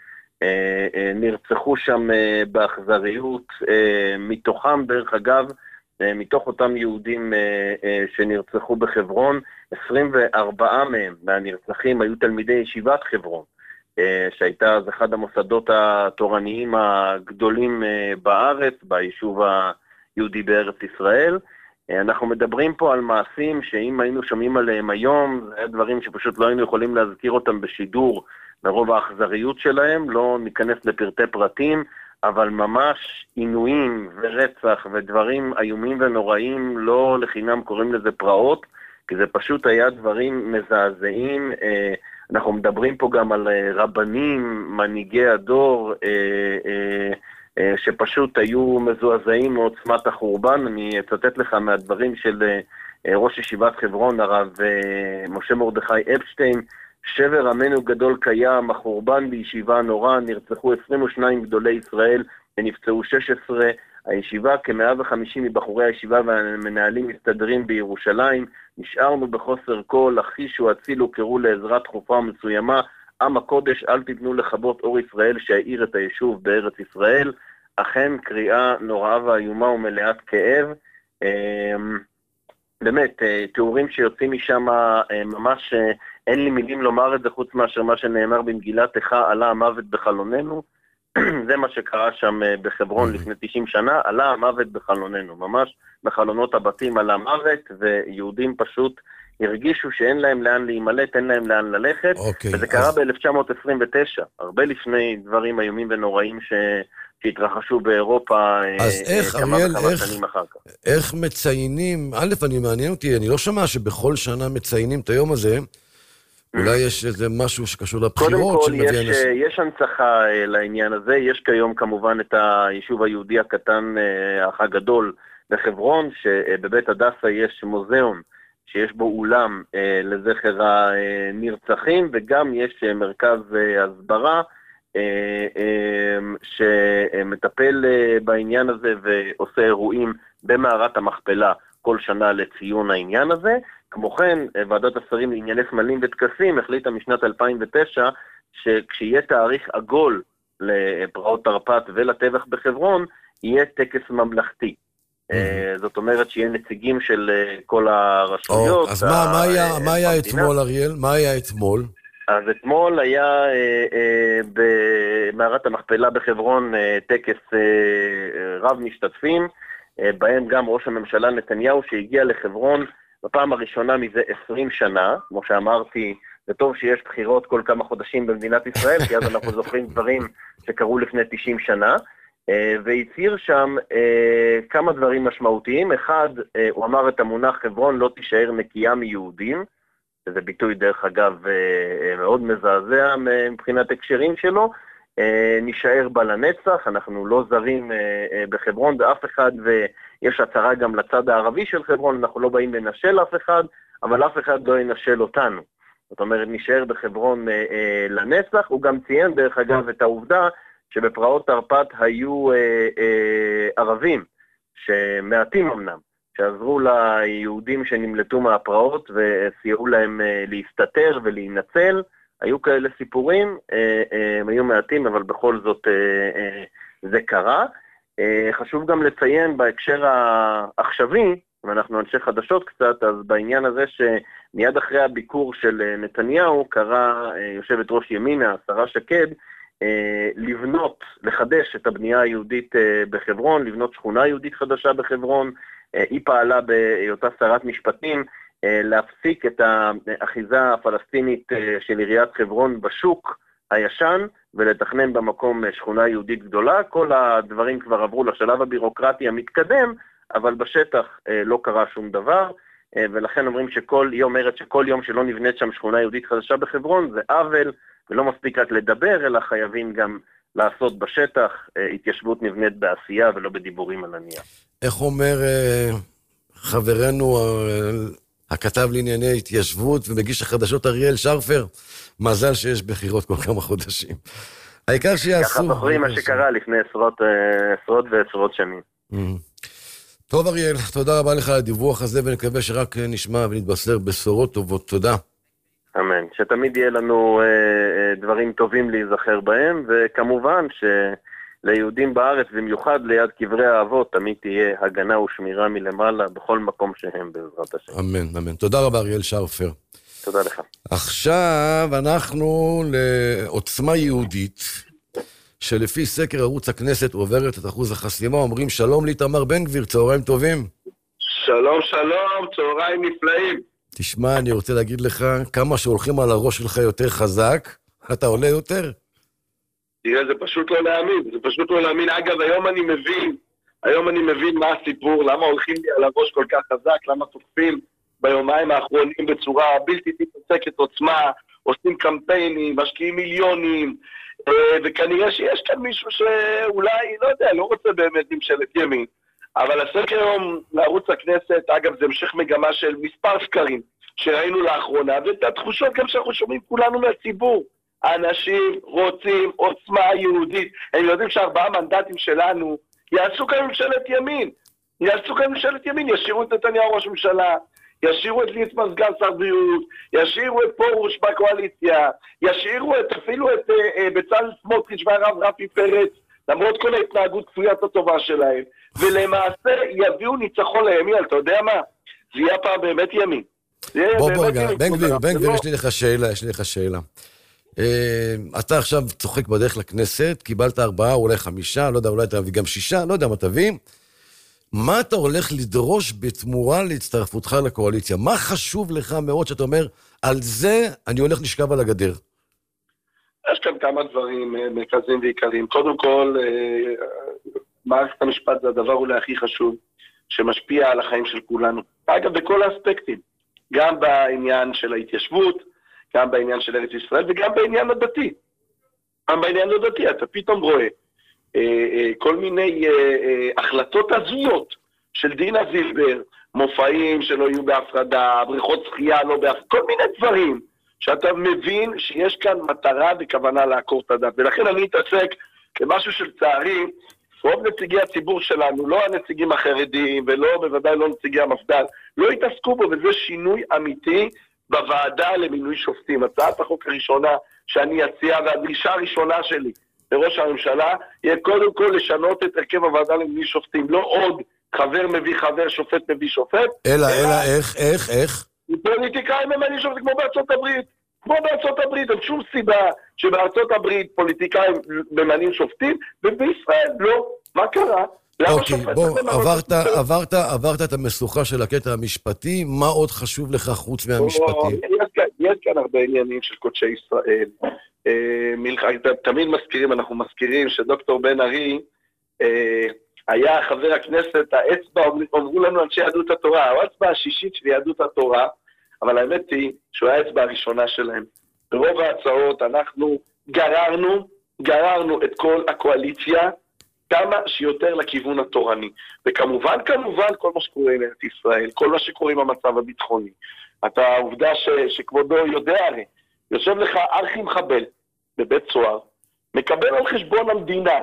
נרצחו שם באכזריות, מתוכם דרך אגב, מתוך אותם יהודים שנרצחו בחברון, 24 מהם מהנרצחים היו תלמידי ישיבת חברון, שהייתה אז אחד המוסדות התורניים הגדולים בארץ, ביישוב היהודי בארץ ישראל. אנחנו מדברים פה על מעשים שאם היינו שומעים עליהם היום, זה היה דברים שפשוט לא היינו יכולים להזכיר אותם בשידור, מרוב האכזריות שלהם, לא ניכנס לפרטי פרטים, אבל ממש עינויים ורצח ודברים איומים ונוראים, לא לחינם קוראים לזה פרעות, כי זה פשוט היה דברים מזעזעים. אנחנו מדברים פה גם על רבנים, מנהיגי הדור, שפשוט היו מזועזעים מעוצמת החורבן. אני אצטט לך מהדברים של ראש ישיבת חברון, הרב משה מרדכי אפשטיין, שבר עמנו גדול קיים, החורבן בישיבה נורא, נרצחו 22 גדולי ישראל ונפצעו 16, הישיבה כ-150 מבחורי הישיבה והמנהלים מסתדרים בירושלים, נשארנו בחוסר כל, אחישו הצילו קראו לעזרת חופה מסוימה, עם הקודש אל תיתנו לכבות אור ישראל שהאיר את היישוב בארץ ישראל. אכן קריאה נוראה ואיומה ומלאת כאב, באמת תיאורים שיוצאים משם ממש אין לי מילים לומר את זה חוץ מאשר מה שנאמר במגילת איכה, עלה המוות בחלוננו. זה מה שקרה שם בחברון לפני 90 שנה, עלה המוות בחלוננו, ממש בחלונות הבתים עלה המוות, ויהודים פשוט הרגישו שאין להם לאן להימלט, אין להם לאן ללכת, וזה קרה ב-1929, הרבה לפני דברים איומים ונוראים שהתרחשו באירופה כמה וכמה שנים אחר כך. איך מציינים, א', אני מעניין אותי, אני לא שמע שבכל שנה מציינים את היום הזה, אולי יש איזה משהו שקשור לבחירות? קודם כל, יש הנצחה לעניין הזה, יש כיום כמובן את היישוב היהודי הקטן, האח הגדול בחברון, שבבית הדסה יש מוזיאון, שיש בו אולם לזכר הנרצחים, וגם יש מרכז הסברה שמטפל בעניין הזה ועושה אירועים במערת המכפלה כל שנה לציון העניין הזה. כמו כן, ועדת השרים לענייני סמלים וטקסים החליטה משנת 2009 שכשיהיה תאריך עגול לפרעות תרפ"ט ולטבח בחברון, יהיה טקס ממלכתי. זאת אומרת שיהיה נציגים של כל הרשויות. אז מה היה אתמול, אריאל? מה היה אתמול? אז אתמול היה במערת המכפלה בחברון טקס רב משתתפים, בהם גם ראש הממשלה נתניהו שהגיע לחברון בפעם הראשונה מזה 20 שנה, כמו שאמרתי, זה טוב שיש בחירות כל כמה חודשים במדינת ישראל, כי אז אנחנו זוכרים דברים שקרו לפני 90 שנה, והצהיר שם כמה דברים משמעותיים. אחד, הוא אמר את המונח חברון לא תישאר נקייה מיהודים, שזה ביטוי דרך אגב מאוד מזעזע מבחינת הקשרים שלו, נשאר בה לנצח, אנחנו לא זרים בחברון באף אחד, ויש הצהרה גם לצד הערבי של חברון, אנחנו לא באים לנשל אף אחד, אבל אף אחד לא ינשל אותנו. זאת אומרת, נשאר בחברון לנצח. הוא גם ציין דרך אגב את העובדה שבפרעות תרפ"ט היו ערבים, שמעטים אמנם, שעזרו ליהודים שנמלטו מהפרעות וסייעו להם להסתתר ולהינצל. היו כאלה סיפורים, הם היו מעטים, אבל בכל זאת זה קרה. חשוב גם לציין בהקשר העכשווי, ואנחנו אנשי חדשות קצת, אז בעניין הזה שמיד אחרי הביקור של נתניהו, קרא יושבת ראש ימינה, השרה שקד, לבנות, לחדש את הבנייה היהודית בחברון, לבנות שכונה יהודית חדשה בחברון. היא פעלה בהיותה שרת משפטים, להפסיק את האחיזה הפלסטינית של עיריית חברון בשוק הישן, ולתכנן במקום שכונה יהודית גדולה. כל הדברים כבר עברו לשלב הבירוקרטי המתקדם, אבל בשטח לא קרה שום דבר, ולכן אומרים אומרת שכל יום שלא נבנית שם שכונה יהודית חדשה בחברון, זה עוול, ולא מספיק רק לדבר, אלא חייבים גם לעשות בשטח. התיישבות נבנית בעשייה ולא בדיבורים על הנייר. איך אומר חברנו הכתב לענייני התיישבות ומגיש החדשות אריאל שרפר? מזל שיש בחירות כל כמה חודשים. העיקר שיעשו. ככה זוכרים מה שקרה לפני עשרות ועשרות שנים. טוב אריאל, תודה רבה לך על הדיווח הזה, ונקווה שרק נשמע ונתבשר בשורות טובות. תודה. אמן. שתמיד יהיה לנו דברים טובים להיזכר בהם, וכמובן ליהודים בארץ, במיוחד ליד קברי האבות, תמיד תהיה הגנה ושמירה מלמעלה בכל מקום שהם בעזרת השם. אמן, אמן. תודה רבה אריאל שרפר. תודה לך. עכשיו אנחנו לעוצמה יהודית, שלפי סקר ערוץ הכנסת עוברת את אחוז החסימה. אומרים שלום לאיתמר בן גביר, צהריים טובים. שלום, שלום, צהריים נפלאים. תשמע, אני רוצה להגיד לך, כמה שהולכים על הראש שלך יותר חזק, אתה עולה יותר. תראה, זה פשוט לא להאמין, זה פשוט לא להאמין. אגב, היום אני מבין מה הסיפור, למה הולכים לי על הראש כל כך חזק, למה תוקפים ביומיים האחרונים בצורה בלתי תתפסקת עוצמה, עושים קמפיינים, משקיעים מיליונים, וכנראה שיש כאן מישהו שאולי, לא יודע, לא רוצה באמת ממשלת ימין. אבל הסקר היום לערוץ הכנסת, אגב, זה המשך מגמה של מספר סקרים שראינו לאחרונה, ואת התחושות גם שאנחנו שומעים כולנו מהציבור. האנשים רוצים עוצמה יהודית. הם יודעים ש4 מנדטים שלנו יעשו כאן ממשלת ימין. ישאירו את נתניהו ראש ממשלה, ישאירו את ליצמן סגן שר בריאות, ישאירו את פרוש בקואליציה, ישאירו אפילו את בצלאל סמוטריץ' והרב רפי פרץ, למרות כל ההתנהגות כפוית הטובה שלהם, ולמעשה יביאו ניצחון לימין. אתה יודע מה? זה יהיה פעם באמת ימין. בוא רגע, בן גביר, יש לי לך שאלה. אתה עכשיו צוחק בדרך לכנסת, קיבלת 4, אולי 5, לא יודע, אולי תביא גם 6, לא יודע מה תביא. מה אתה הולך לדרוש בתמורה להצטרפותך לקואליציה? מה חשוב לך מאוד שאתה אומר, על זה אני הולך לשכב על הגדר? יש כאן כמה דברים מרכזיים ועיקריים. קודם כל, מערכת המשפט זה הדבר אולי הכי חשוב, שמשפיע על החיים של כולנו. אגב, בכל האספקטים. גם בעניין של ההתיישבות, גם בעניין של ארץ ישראל, וגם בעניין הדתי. אתה פתאום רואה כל מיני החלטות הזויות של דינה זילבר, מופעים שלא יהיו בהפרדה, בריכות שחייה לא בהפרדה, כל מיני דברים שאתה מבין שיש כאן מטרה וכוונה לעקור את הדת. ולכן אני אתעסק כמשהו של צערי, רוב נציגי הציבור שלנו, לא הנציגים החרדים בוודאי לא נציגי המפד"ל, לא התעסקו בו, וזה שינוי אמיתי בוועדה למינוי שופטים. הצעת החוק הראשונה שאני אציע, והדרישה הראשונה שלי, לראש הממשלה יהיה קודם כל לשנות את הרכב הוועדה למינוי שופטים, לא עוד חבר מביא חבר, שופט מביא שופט. אלא, איך? פוליטיקאים ממנים שופטים כמו בארצות הברית. כמו בארצות הברית, אין שום סיבה שבארצות הברית פוליטיקאים ממנים שופטים, ובישראל לא. מה קרה? אוקיי, בוא, עברת את המשוכה של הקטע המשפטי, מה עוד חשוב לך חוץ מהמשפטי? יש כאן הרבה עניינים של קודשי ישראל. תמיד אנחנו מזכירים שדוקטור בן ארי היה חבר הכנסת, האצבע, אומרו לנו אנשי יהדות התורה, האצבע השישית של יהדות התורה, אבל האמת היא שהוא האצבע הראשונה שלהם. ברוב ההצעות אנחנו גררנו את כל הקואליציה, כמה שיותר לכיוון התורני. וכמובן, כל מה שקורה עם ארץ ישראל, כל מה שקורה עם המצב הביטחוני. העובדה שכבודו יודע הרי, יושב לך ארכי מחבל בבית סוהר, מקבל על חשבון המדינה,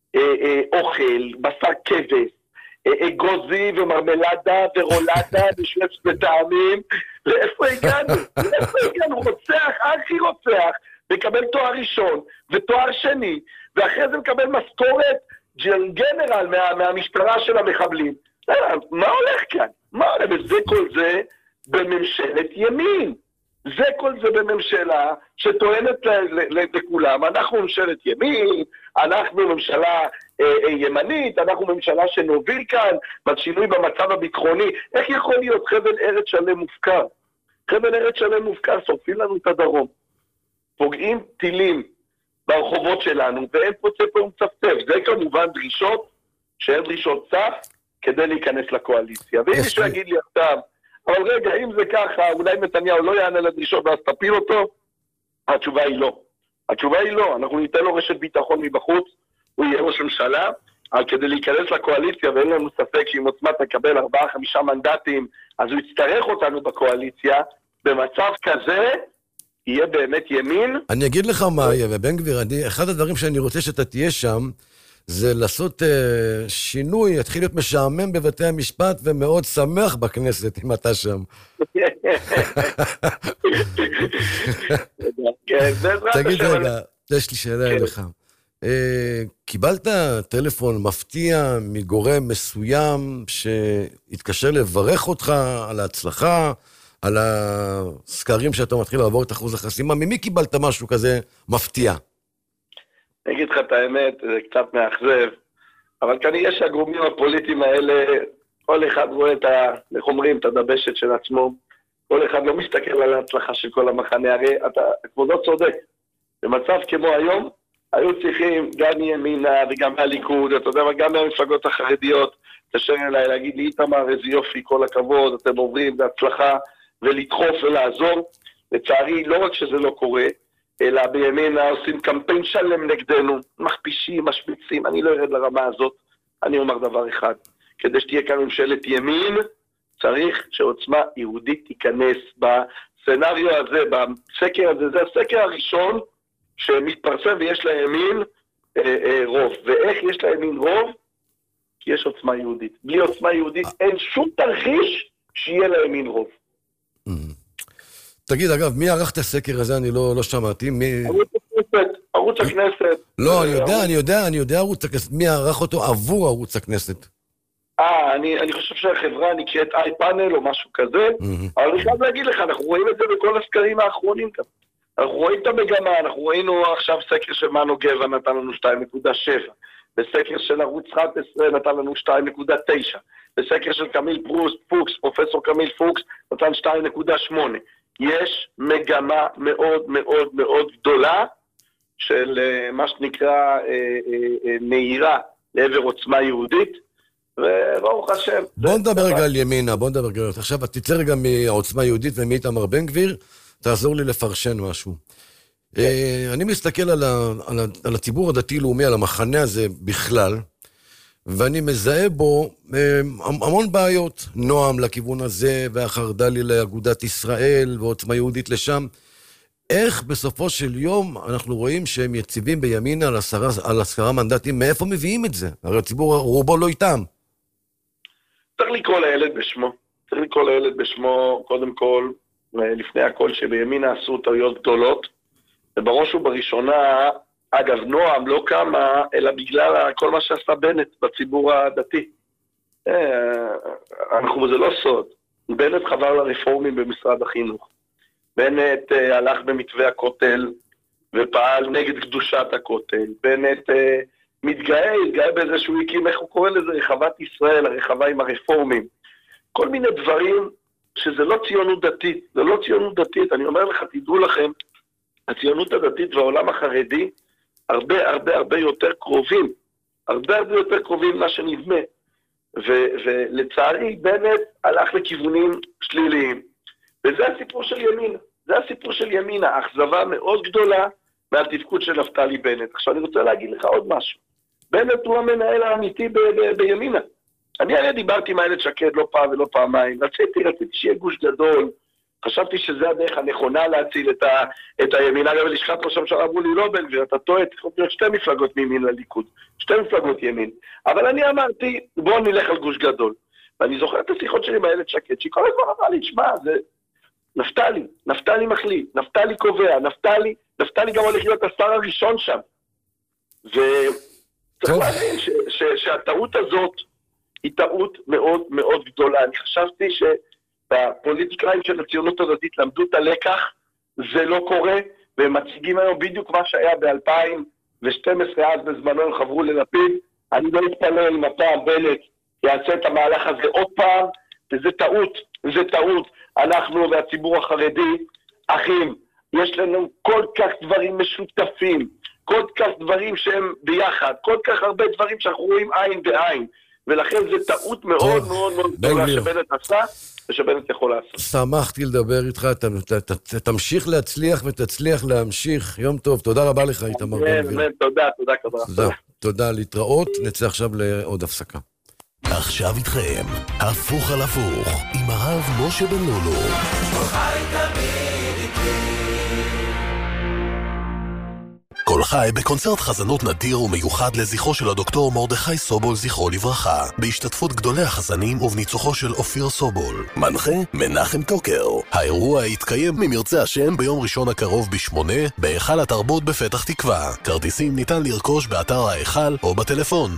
אוכל, בשר כבש, אגוזי ומרמלדה ורולדה ושלפס וטעמים, לאיפה הגענו? רוצח, ארכי רוצח, מקבל תואר ראשון ותואר שני, ואחרי זה מקבל משכורת גנרל מהמשטרה של המחבלים. מה הולך כאן? וזה כל זה בממשלת ימין. זה כל זה בממשלה שטוענת לכולם, אנחנו ממשלת ימין, אנחנו ממשלה ימנית, אנחנו ממשלה שנוביל כאן בשינוי במצב הביטחוני. איך יכול להיות חבל ארץ שלם מופקר? חבל ארץ שלם מופקר, שורפים לנו את הדרום. פוגעים טילים ברחובות שלנו, ואין פוצה פה ומצפצף. זה כמובן דרישות שהן דרישות סף כדי להיכנס לקואליציה. ואם מישהו יגיד לי עכשיו, אבל רגע, אם זה ככה, אולי נתניהו לא יענה לדרישות ואז תפיל אותו, התשובה היא לא. התשובה היא לא. אנחנו ניתן לו רשת ביטחון מבחוץ, הוא יהיה ראש ממשלה, אבל כדי להיכנס לקואליציה, ואין לנו ספק שאם עוצמה תקבל 4-5 מנדטים, אז הוא יצטרך אותנו בקואליציה, במצב כזה, יהיה באמת ימין. אני אגיד לך מה יהיה, ובן גביר, אחד הדברים שאני רוצה שאתה תהיה שם, זה לעשות שינוי, יתחיל להיות משעמם בבתי המשפט, ומאוד שמח בכנסת אם אתה שם. תגיד רגע, יש לי שאלה אליך. קיבלת טלפון מפתיע מגורם מסוים שהתקשר לברך אותך על ההצלחה, על הסקרים שאתה מתחיל לעבור את אחוז החסימה? ממי קיבלת משהו כזה מפתיע? אני אגיד לך את האמת, זה קצת מאכזב, אבל כנראה שהגורמים הפוליטיים האלה, כל אחד רואה את הדבשת של עצמו, כל אחד לא מסתכל על ההצלחה של כל המחנה, הרי כבודו צודק, במצב כמו היום, היו צריכים גם מימינה וגם מהליכוד, אתה יודע, גם מהמפלגות החרדיות, תשאר אליי להגיד לי, איתמר, איזה יופי, כל הכבוד, אתם עוברים, זה הצלחה, ולדחוף ולעזור. לצערי, לא רק שזה לא קורה, אלא בימינה עושים קמפיין שלם נגדנו, מכפישים, משמיצים, אני לא ארד לרמה הזאת, אני אומר דבר אחד, כדי שתהיה כאן ממשלת ימין, צריך שעוצמה יהודית תיכנס בסצנריו הזה, בסקר הזה, זה הסקר הראשון שמתפרסם ויש לימין רוב. ואיך יש לימין רוב? כי יש עוצמה יהודית. בלי עוצמה יהודית אין שום תרחיש שיהיה לימין רוב. תגיד, אגב, מי ערך את הסקר הזה? אני לא שמעתי. ערוץ הכנסת. לא, אני יודע ערוץ הכנסת. מי ערך אותו עבור ערוץ הכנסת? אני חושב שהחברה נקראת iPanel או משהו כזה, אבל אני חייב להגיד לך, אנחנו רואים את זה בכל הסקרים האחרונים כאן. אנחנו רואים את המגמה, אנחנו ראינו עכשיו סקר של מנו גבע נתן לנו 2.7, בסקר של ערוץ 11 נתן לנו 2.9, בסקר של קמיל פוקס, פרופסור קמיל פוקס, נתן 2.8. יש מגמה מאוד מאוד מאוד גדולה של מה שנקרא נהירה לעבר עוצמה יהודית, וברוך השם. בוא נדבר רגע על ימינה, בוא נדבר רגע. עכשיו, תצא רגע מהעוצמה יהודית ומאיתמר בן גביר, תעזור לי לפרשן משהו. אני מסתכל על הציבור הדתי-לאומי, על המחנה הזה בכלל, ואני מזהה בו המון בעיות. נועם לכיוון הזה, והחרד"לי לאגודת ישראל, ועוצמה יהודית לשם. איך בסופו של יום אנחנו רואים שהם יציבים בימינה על 10 מנדטים? מאיפה מביאים את זה? הרי הציבור רובו לא איתם. צריך לקרוא לילד בשמו, קודם כל, לפני הכל שבימינה עשו טעויות גדולות, ובראש ובראשונה אגב, נועם לא קמה, אלא בגלל כל מה שעשה בנט בציבור הדתי. זה לא סוד. בנט חבר לרפורמים במשרד החינוך. בנט הלך במתווה הכותל ופעל נגד קדושת הכותל. בנט התגאה בזה שהוא הקים, איך הוא קורא לזה? רחבת ישראל, הרחבה עם הרפורמים. כל מיני דברים שזה לא ציונות דתית. זה לא ציונות דתית. אני אומר לך, תדעו לכם, הציונות הדתית והעולם החרדי הרבה יותר קרובים. הרבה יותר קרובים מה שנדמה. ולצערי בנט הלך לכיוונים שליליים. וזה הסיפור של ימינה. זה הסיפור של ימינה. אכזבה מאוד גדולה מהתפקוד של נפתלי בנט. עכשיו אני רוצה להגיד לך עוד משהו. בנט הוא המנהל האמיתי בימינה. אני הרי דיברתי עם איילת שקד לא פעם ולא פעמיים. רציתי שיהיה גוש גדול. חשבתי שזה הדרך הנכונה להציל את הימינה. אבל לשכת ראש הממשלה אמרו לי, לא בן גביר, אתה טועה, צריכות להיות 2 מפלגות מימין לליכוד. 2 מפלגות ימין. אבל אני אמרתי, בואו נלך על גוש גדול. ואני זוכר את השיחות שלי עם איילת שקד, שהיא כל הזמן אמרה לי, תשמע, זה נפתלי מחליט, נפתלי קובע, נפתלי גם הולך להיות השר הראשון שם. וצריך להבין שהטעות הזאת היא טעות מאוד מאוד גדולה. אני חשבתי שהפוליטיקאים של הציונות הדתית למדו את הלקח, זה לא קורה, והם מציגים היום בדיוק מה שהיה ב-2012, אז בזמנו הם חברו ללפיד. אני לא אתפלא אם הפעם בנט יעשה את המהלך הזה עוד פעם, וזה טעות. אנחנו והציבור החרדי, אחים, יש לנו כל כך דברים משותפים, כל כך דברים שהם ביחד, כל כך הרבה דברים שאנחנו רואים עין בעין, ולכן זה טעות מאוד מאוד מאוד גדולה שבנט עשה, ושבנט יכול לעשות. שמחתי לדבר איתך, תמשיך להצליח ותצליח להמשיך. יום טוב, תודה רבה לך, איתמר בן גביר. תודה. תודה, להתראות, נצא עכשיו לעוד הפסקה. עכשיו איתכם, הפוך על הפוך, עם הרב משה בן לולו. כל חי בקונצרט חזנות נדיר ומיוחד לזכרו של הדוקטור מרדכי סובול זכרו לברכה, בהשתתפות גדולי החזנים ובניצוחו של אופיר סובול. מנחה מנחם טוקר. האירוע יתקיים ממרצה השם ביום ראשון הקרוב ב8 בהיכל התרבות בפתח תקווה. כרטיסים ניתן לרכוש באתר ההיכל או בטלפון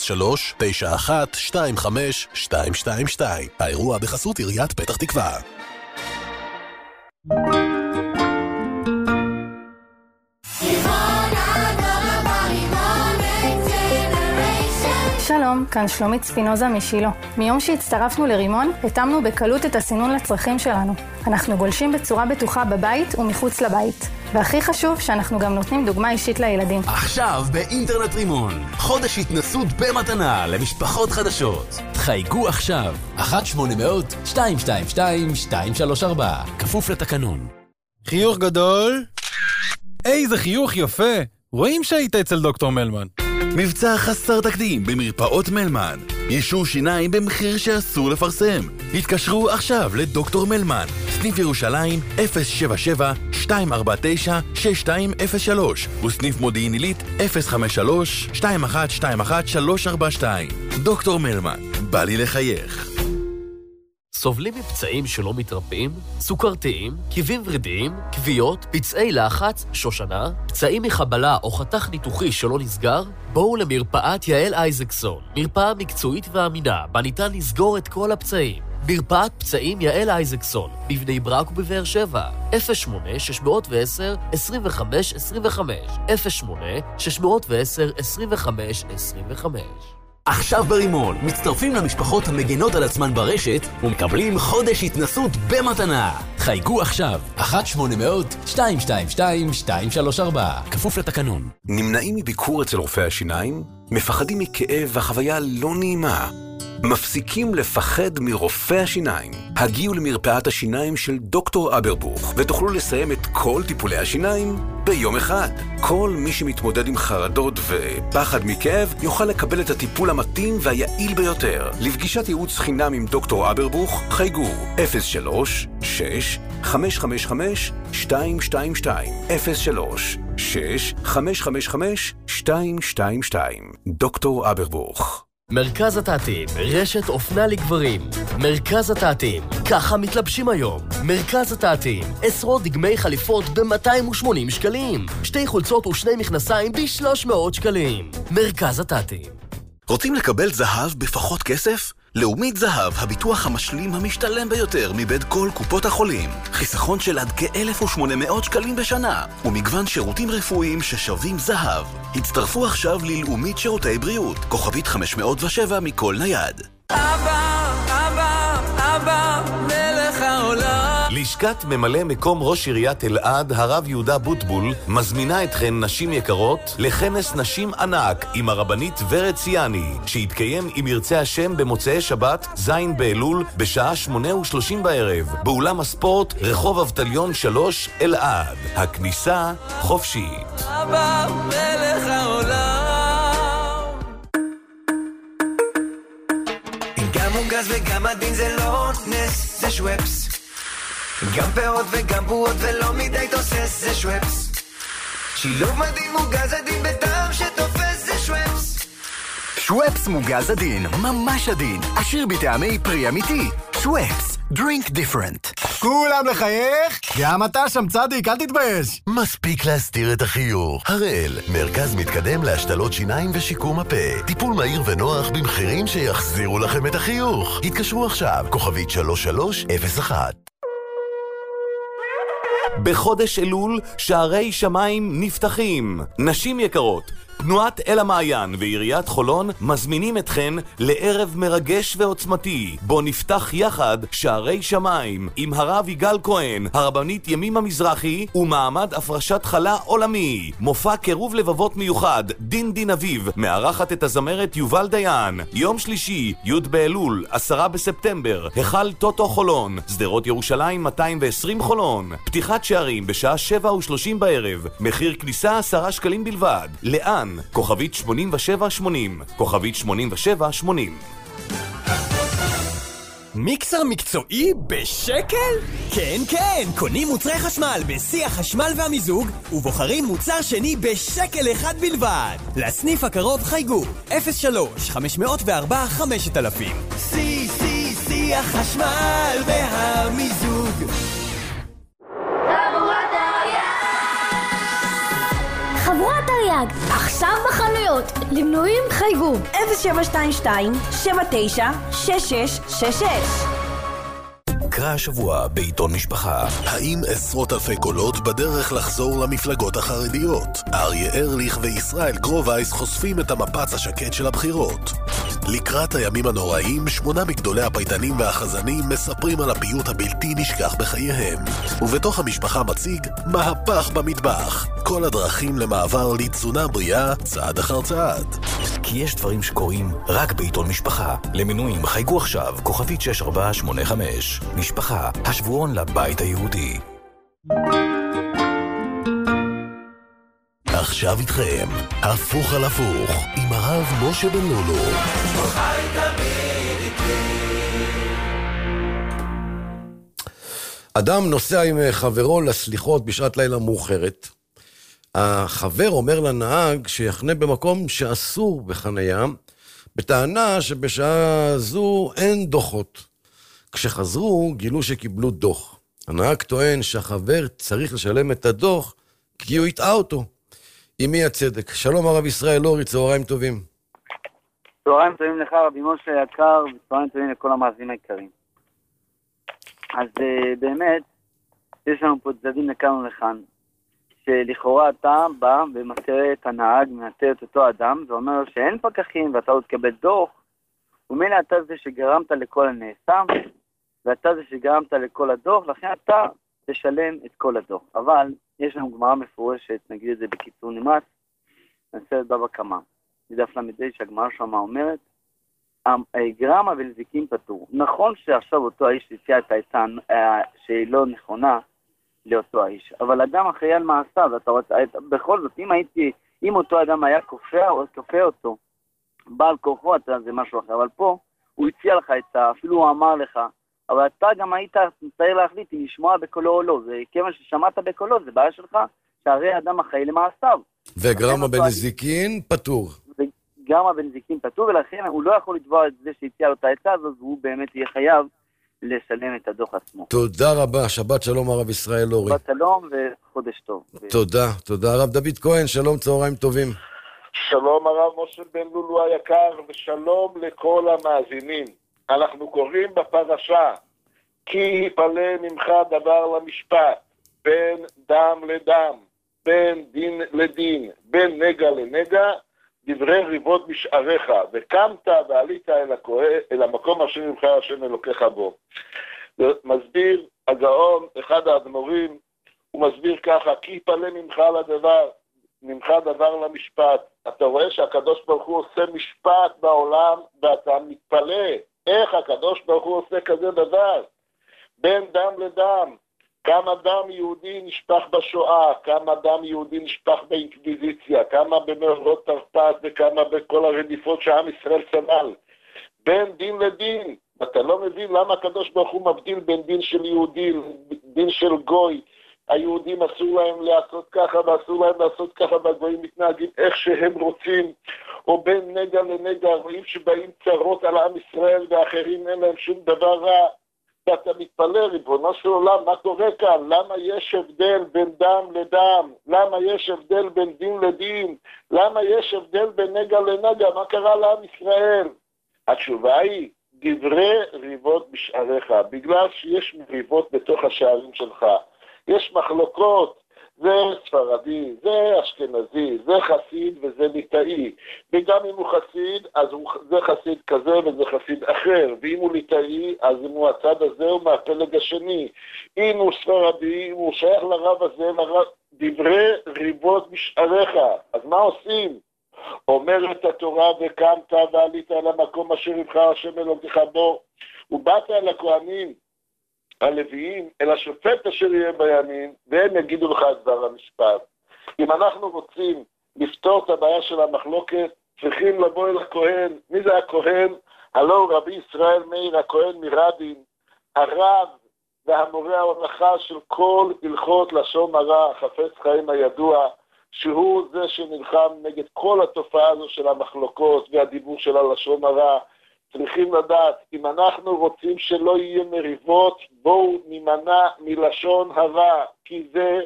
03-9125-222. האירוע בחסות עיריית פתח תקווה. שלום, כאן שלומית ספינוזה משילה. מיום שהצטרפנו לרימון, התאמנו בקלות את הסינון לצרכים שלנו. אנחנו גולשים בצורה בטוחה בבית ומחוץ לבית. והכי חשוב שאנחנו גם נותנים דוגמה אישית לילדים. עכשיו באינטרנט רימון, חודש התנסות במתנה למשפחות חדשות. תחייגו עכשיו, 1-800-222-234, כפוף לתקנון. חיוך גדול. איזה חיוך יפה. רואים שהיית אצל דוקטור מלמן. מבצע חסר תקדים במרפאות מלמן. יישור שיניים במחיר שאסור לפרסם. התקשרו עכשיו לדוקטור מלמן. סניף ירושלים 077-249-6203 וסניף מודיעין עילית 053-2121-342. דוקטור מלמן, בא לי לחייך. סובלים מפצעים שלא מתרפאים, סוכרתיים, כאבים ורידיים, כוויות, פצעי לחץ, שושנה, פצעים מחבלה או חתך ניתוחי שלא נסגר? בואו למרפאת יעל אייזקסון, מרפאה מקצועית ואמינה, בה ניתן לסגור את כל הפצעים. מרפאת פצעים יעל אייזקסון, בבני ברק ובבאר שבע, 08-610-2525, 08-610-2525. עכשיו ברימון, מצטרפים למשפחות המגינות על עצמן ברשת ומקבלים חודש התנסות במתנה. חייגו עכשיו, 1-800-222-234, כפוף לתקנון. נמנעים מביקור אצל רופא השיניים? מפחדים מכאב והחוויה לא נעימה? מפסיקים לפחד מרופא השיניים. הגיעו למרפאת השיניים של דוקטור אברבוך ותוכלו לסיים את כל טיפולי השיניים ביום אחד. כל מי שמתמודד עם חרדות ופחד מכאב יוכל לקבל את הטיפול המתאים והיעיל ביותר. לפגישת ייעוץ חינם עם דוקטור אברבוך חייגו 03-6-555-222 03-6-555-222. דוקטור אברבוך. מרכז התעתים, רשת אופנה לגברים. מרכז התעתים, ככה מתלבשים היום. מרכז התעתים, עשרות דגמי חליפות ב-280 שקלים. 2 חולצות ו2 מכנסיים ב-300 שקלים. מרכז התעתים. רוצים לקבל זהב בפחות כסף? לאומית זהב, הביטוח המשלים המשתלם ביותר מבית כל קופות החולים. חיסכון של עד כ-1,800 שקלים בשנה, ומגוון שירותים רפואיים ששווים זהב. הצטרפו עכשיו ללאומית שירותי בריאות, כוכבית 507 מכל נייד. אבא, מלך העולם. לשכת ממלא מקום ראש עיריית אלעד, הרב יהודה בוטבול, מזמינה אתכן נשים יקרות לכנס נשים ענק עם הרבנית ורד ציאני, שיתקיים אם ירצה השם במוצאי שבת, זין באלול, בשעה 8:30 בערב, באולם הספורט רחוב אבטליון 3, אלעד. הכניסה חופשית. אבא, מלך העולם. גם מוגז וגם עדין זה לא נס, זה שוואפס. גם פירות וגם בועות ולא מדי תוסס, זה שוואפס. שילוב מדהים מוגז עדין בטעם שתופס, זה שוואפס. שוואפס מוגז עדין, ממש עדין, עשיר בטעמי פרי אמיתי. שוואפס, drink different. כולם לחייך? גם אתה שם צדיק, אל תתבייש. מספיק להסתיר את החיוך. הראל, מרכז מתקדם להשתלות שיניים ושיקום הפה. טיפול מהיר ונוח במחירים שיחזירו לכם את החיוך. התקשרו עכשיו, כוכבית 3301. בחודש אלול שערי שמיים נפתחים. נשים יקרות, תנועת אל המעיין ועיריית חולון מזמינים אתכן לערב מרגש ועוצמתי, בו נפתח יחד שערי שמיים עם הרב יגאל כהן, הרבנית ימימה מזרחי ומעמד הפרשת חלה עולמי. מופע קירוב לבבות מיוחד, דין אביב, מארחת את הזמרת יובל דיין. יום שלישי, י' באלול, 10 בספטמבר, היכל טוטו חולון, שדרות ירושלים 220 חולון. פתיחת שערים בשעה 7:30 בערב, מחיר כניסה 10 שקלים בלבד. לאן? כוכבית 8780, כוכבית 8780. מיקסר מקצועי בשקל? כן, כן, קונים מוצרי חשמל בשיא החשמל והמיזוג ובוחרים מוצר שני בשקל אחד בלבד. לסניף הקרוב חייגו 03-504-5000. שיא החשמל והמיזוג. חבורת תרי"ג, עכשיו בחנויות. למנויים חייגו 0722-796666. קרא השבוע בעיתון משפחה. האם עשרות אלפי קולות בדרך לחזור למפלגות החרדיות? אריה ארליך וישראל גרובייס חושפים את המפץ השקט של הבחירות. לקראת הימים הנוראים, 8 מגדולי הפייטנים והחזנים מספרים על הפיוט הבלתי נשכח בחייהם. ובתוך המשפחה מציג מהפך במטבח. כל הדרכים למעבר לתזונה בריאה, צעד אחר צעד. כי יש דברים שקורים רק בעיתון משפחה. למינויים חייגו עכשיו, כוכבית 6485. משפחה, השבועון לבית היהודי. עכשיו איתכם, הפוך על הפוך, עם הרב משה בן לולו. אדם נוסע עם חברו לסליחות בשעת לילה מאוחרת. החבר אומר לנהג שיחנה במקום שאסור בחניה, בטענה שבשעה זו אין דוחות. כשחזרו, גילו שקיבלו דוח. הנהג טוען שהחבר צריך לשלם את הדוח כי הוא יטעה אותו. עם מי הצדק? שלום הרב ישראל אורי, צהריים טובים. צהריים טובים לך רבי משה יקר, וצהריים טובים לכל המאזינים היקרים. אז באמת, יש לנו פה צדדים לכאן ולכאן, שלכאורה אתה בא ומסתיר את הנהג, מסתיר את אותו אדם, ואומר לו שאין פקחים ואתה עוד תקבל דוח, ומילא אתה זה שגרמת לכל הנעשה, ואתה זה שגרמת לכל הדוח, לכן אתה תשלם את כל הדוח. אבל יש לנו גמרא מפורשת, נגיד את זה בקיצור נמרץ, נעשה את בבא קמא. בדף למדי שהגמרא שמה אומרת, גרמה ולזיקים פטור. נכון שעכשיו אותו האיש הציע את העצה שהיא לא נכונה לאותו האיש, אבל אדם אחראי על מעשיו, בכל זאת, אם אותו אדם היה כופה אותו, בעל כוחו, זה משהו אחר, אבל פה הוא הציע לך עצה, אפילו הוא אמר לך, אבל אתה גם היית צריך להחליט אם לשמוע בקולו או לא, זה כמה ששמעת בקולו, זה בעיה שלך, שהרי אדם אחראי למעשיו. וגרמה בנזיקין פטור. גם הבנזיקין פטור, ולכן הוא לא יכול לתבוע את זה שהציע לו את העצה הזאת, והוא באמת יהיה חייב לשלם את הדוח עצמו. תודה רבה, שבת שלום הרב ישראל אורי. שבת שלום וחודש טוב. תודה, תודה הרב דוד כהן, שלום, צהריים טובים. שלום הרב משה בן לולו היקר, ושלום לכל המאזינים. אנחנו קוראים בפרשה, כי יפלא ממך דבר למשפט, בין דם לדם, בין דין לדין, בין נגע לנגע, דברי ריבות בשעריך, וקמת ועלית אל המקום אשר נבחר השם אלוקיך בו. מסביר הגאון, אחד האדמו"רים, הוא מסביר ככה, כי יפלא ממך דבר למשפט. אתה רואה שהקדוש ברוך הוא עושה משפט בעולם, ואתה מתפלא איך הקדוש ברוך הוא עושה כזה דבר. בין דם לדם, כמה דם יהודי נשפך בשואה, כמה דם יהודי נשפך באינקוויזיציה, כמה במאורות תרפ"ט וכמה בכל הרדיפות שעם ישראל סבל. בין דין לדין, אתה לא מבין למה הקדוש ברוך הוא מבדיל בין דין של יהודי לדין של גוי. היהודים אסור להם לעשות ככה ואסור להם לעשות ככה, והגויים מתנהגים איך שהם רוצים. או בין נגע לנגע, רואים שבאים צרות על עם ישראל ואחרים אין להם שום דבר רע. ואתה מתפלא, ריבונו של עולם, מה קורה כאן? למה יש הבדל בין דם לדם? למה יש הבדל בין דין לדין? למה יש הבדל בין נגע לנגע? מה קרה לעם ישראל? התשובה היא, דברי ריבות בשעריך, בגלל שיש מריבות בתוך השערים שלך. יש מחלוקות, זה ספרדי, זה אשכנזי, זה חסיד וזה ליטאי. וגם אם הוא חסיד, אז זה חסיד כזה וזה חסיד אחר. ואם הוא ליטאי, אז אם הוא הצד הזה הוא מהפלג השני. אם הוא ספרדי, אם הוא שייך לרב הזה, דברי ריבות בשעריך. אז מה עושים? אומרת התורה, וקמת ועלית על המקום אשר יבחר השם אלוקיך בו, ובאת אל הכהנים הלוויים, אל השופט אשר יהיה בימין, והם יגידו לך את דבר המשפט. אם אנחנו רוצים לפתור את הבעיה של המחלוקת, צריכים לבוא אל הכהן. מי זה הכהן? הלא רבי ישראל מאיר הכהן מרדין, הרב והמורה ההולכה של כל הלכות לשון הרע, חפץ חיים הידוע, שהוא זה שנלחם נגד כל התופעה הזו של המחלוקות והדיבור של הלשון הרע. צריכים לדעת, אם אנחנו רוצים שלא יהיה מריבות, בואו נימנע מלשון הרע, כי זה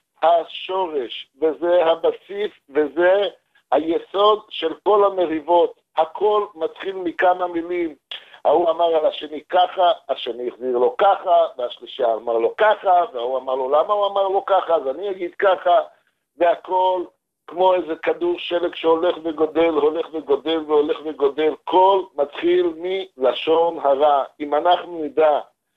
השורש, וזה הבסיס, וזה היסוד של כל המריבות. הכל מתחיל מכמה מילים. ההוא אמר על השני ככה, השני החזיר לו ככה, והשלישי אמר לו ככה, והוא אמר לו למה הוא אמר לו ככה, אז אני אגיד ככה, והכל כמו איזה כדור שלג שהולך וגודל, הולך וגודל והולך וגודל. כל מתחיל מלשון הרע. אם אנחנו נדע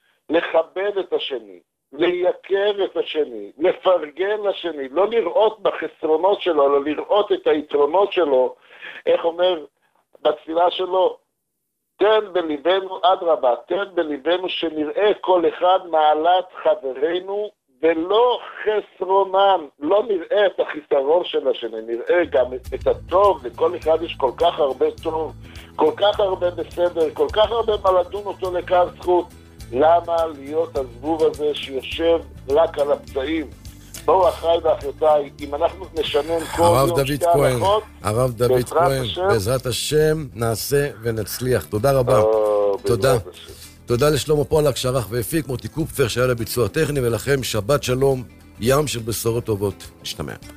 לכבד את השני, לייקר את השני, לפרגן לשני, לא לראות בחסרונות שלו, לא לראות את היתרונות שלו, איך אומר בתפילה שלו, תן בליבנו, אדרבה, תן בליבנו שנראה כל אחד מעלת חברינו, ולא חסרונם, לא נראה את החיסרון של השני, נראה גם את הטוב, לכל אחד יש כל כך הרבה טוב, כל כך הרבה בסדר, כל כך הרבה מה לדון אותו לקו זכות. למה להיות הזבוב הזה שיושב רק על הפצעים? בואו אחריי ואחיותיי, אם אנחנו נשנן כל יום שתי הלכות, הרב דוד כהן, בעזרת השם נעשה ונצליח. תודה רבה. תודה. תודה לשלמה פולק שערך והפיק, מוטי קופפר שהיה לביצוע טכני, ולכם שבת שלום, ים של בשורות טובות. נשתמע.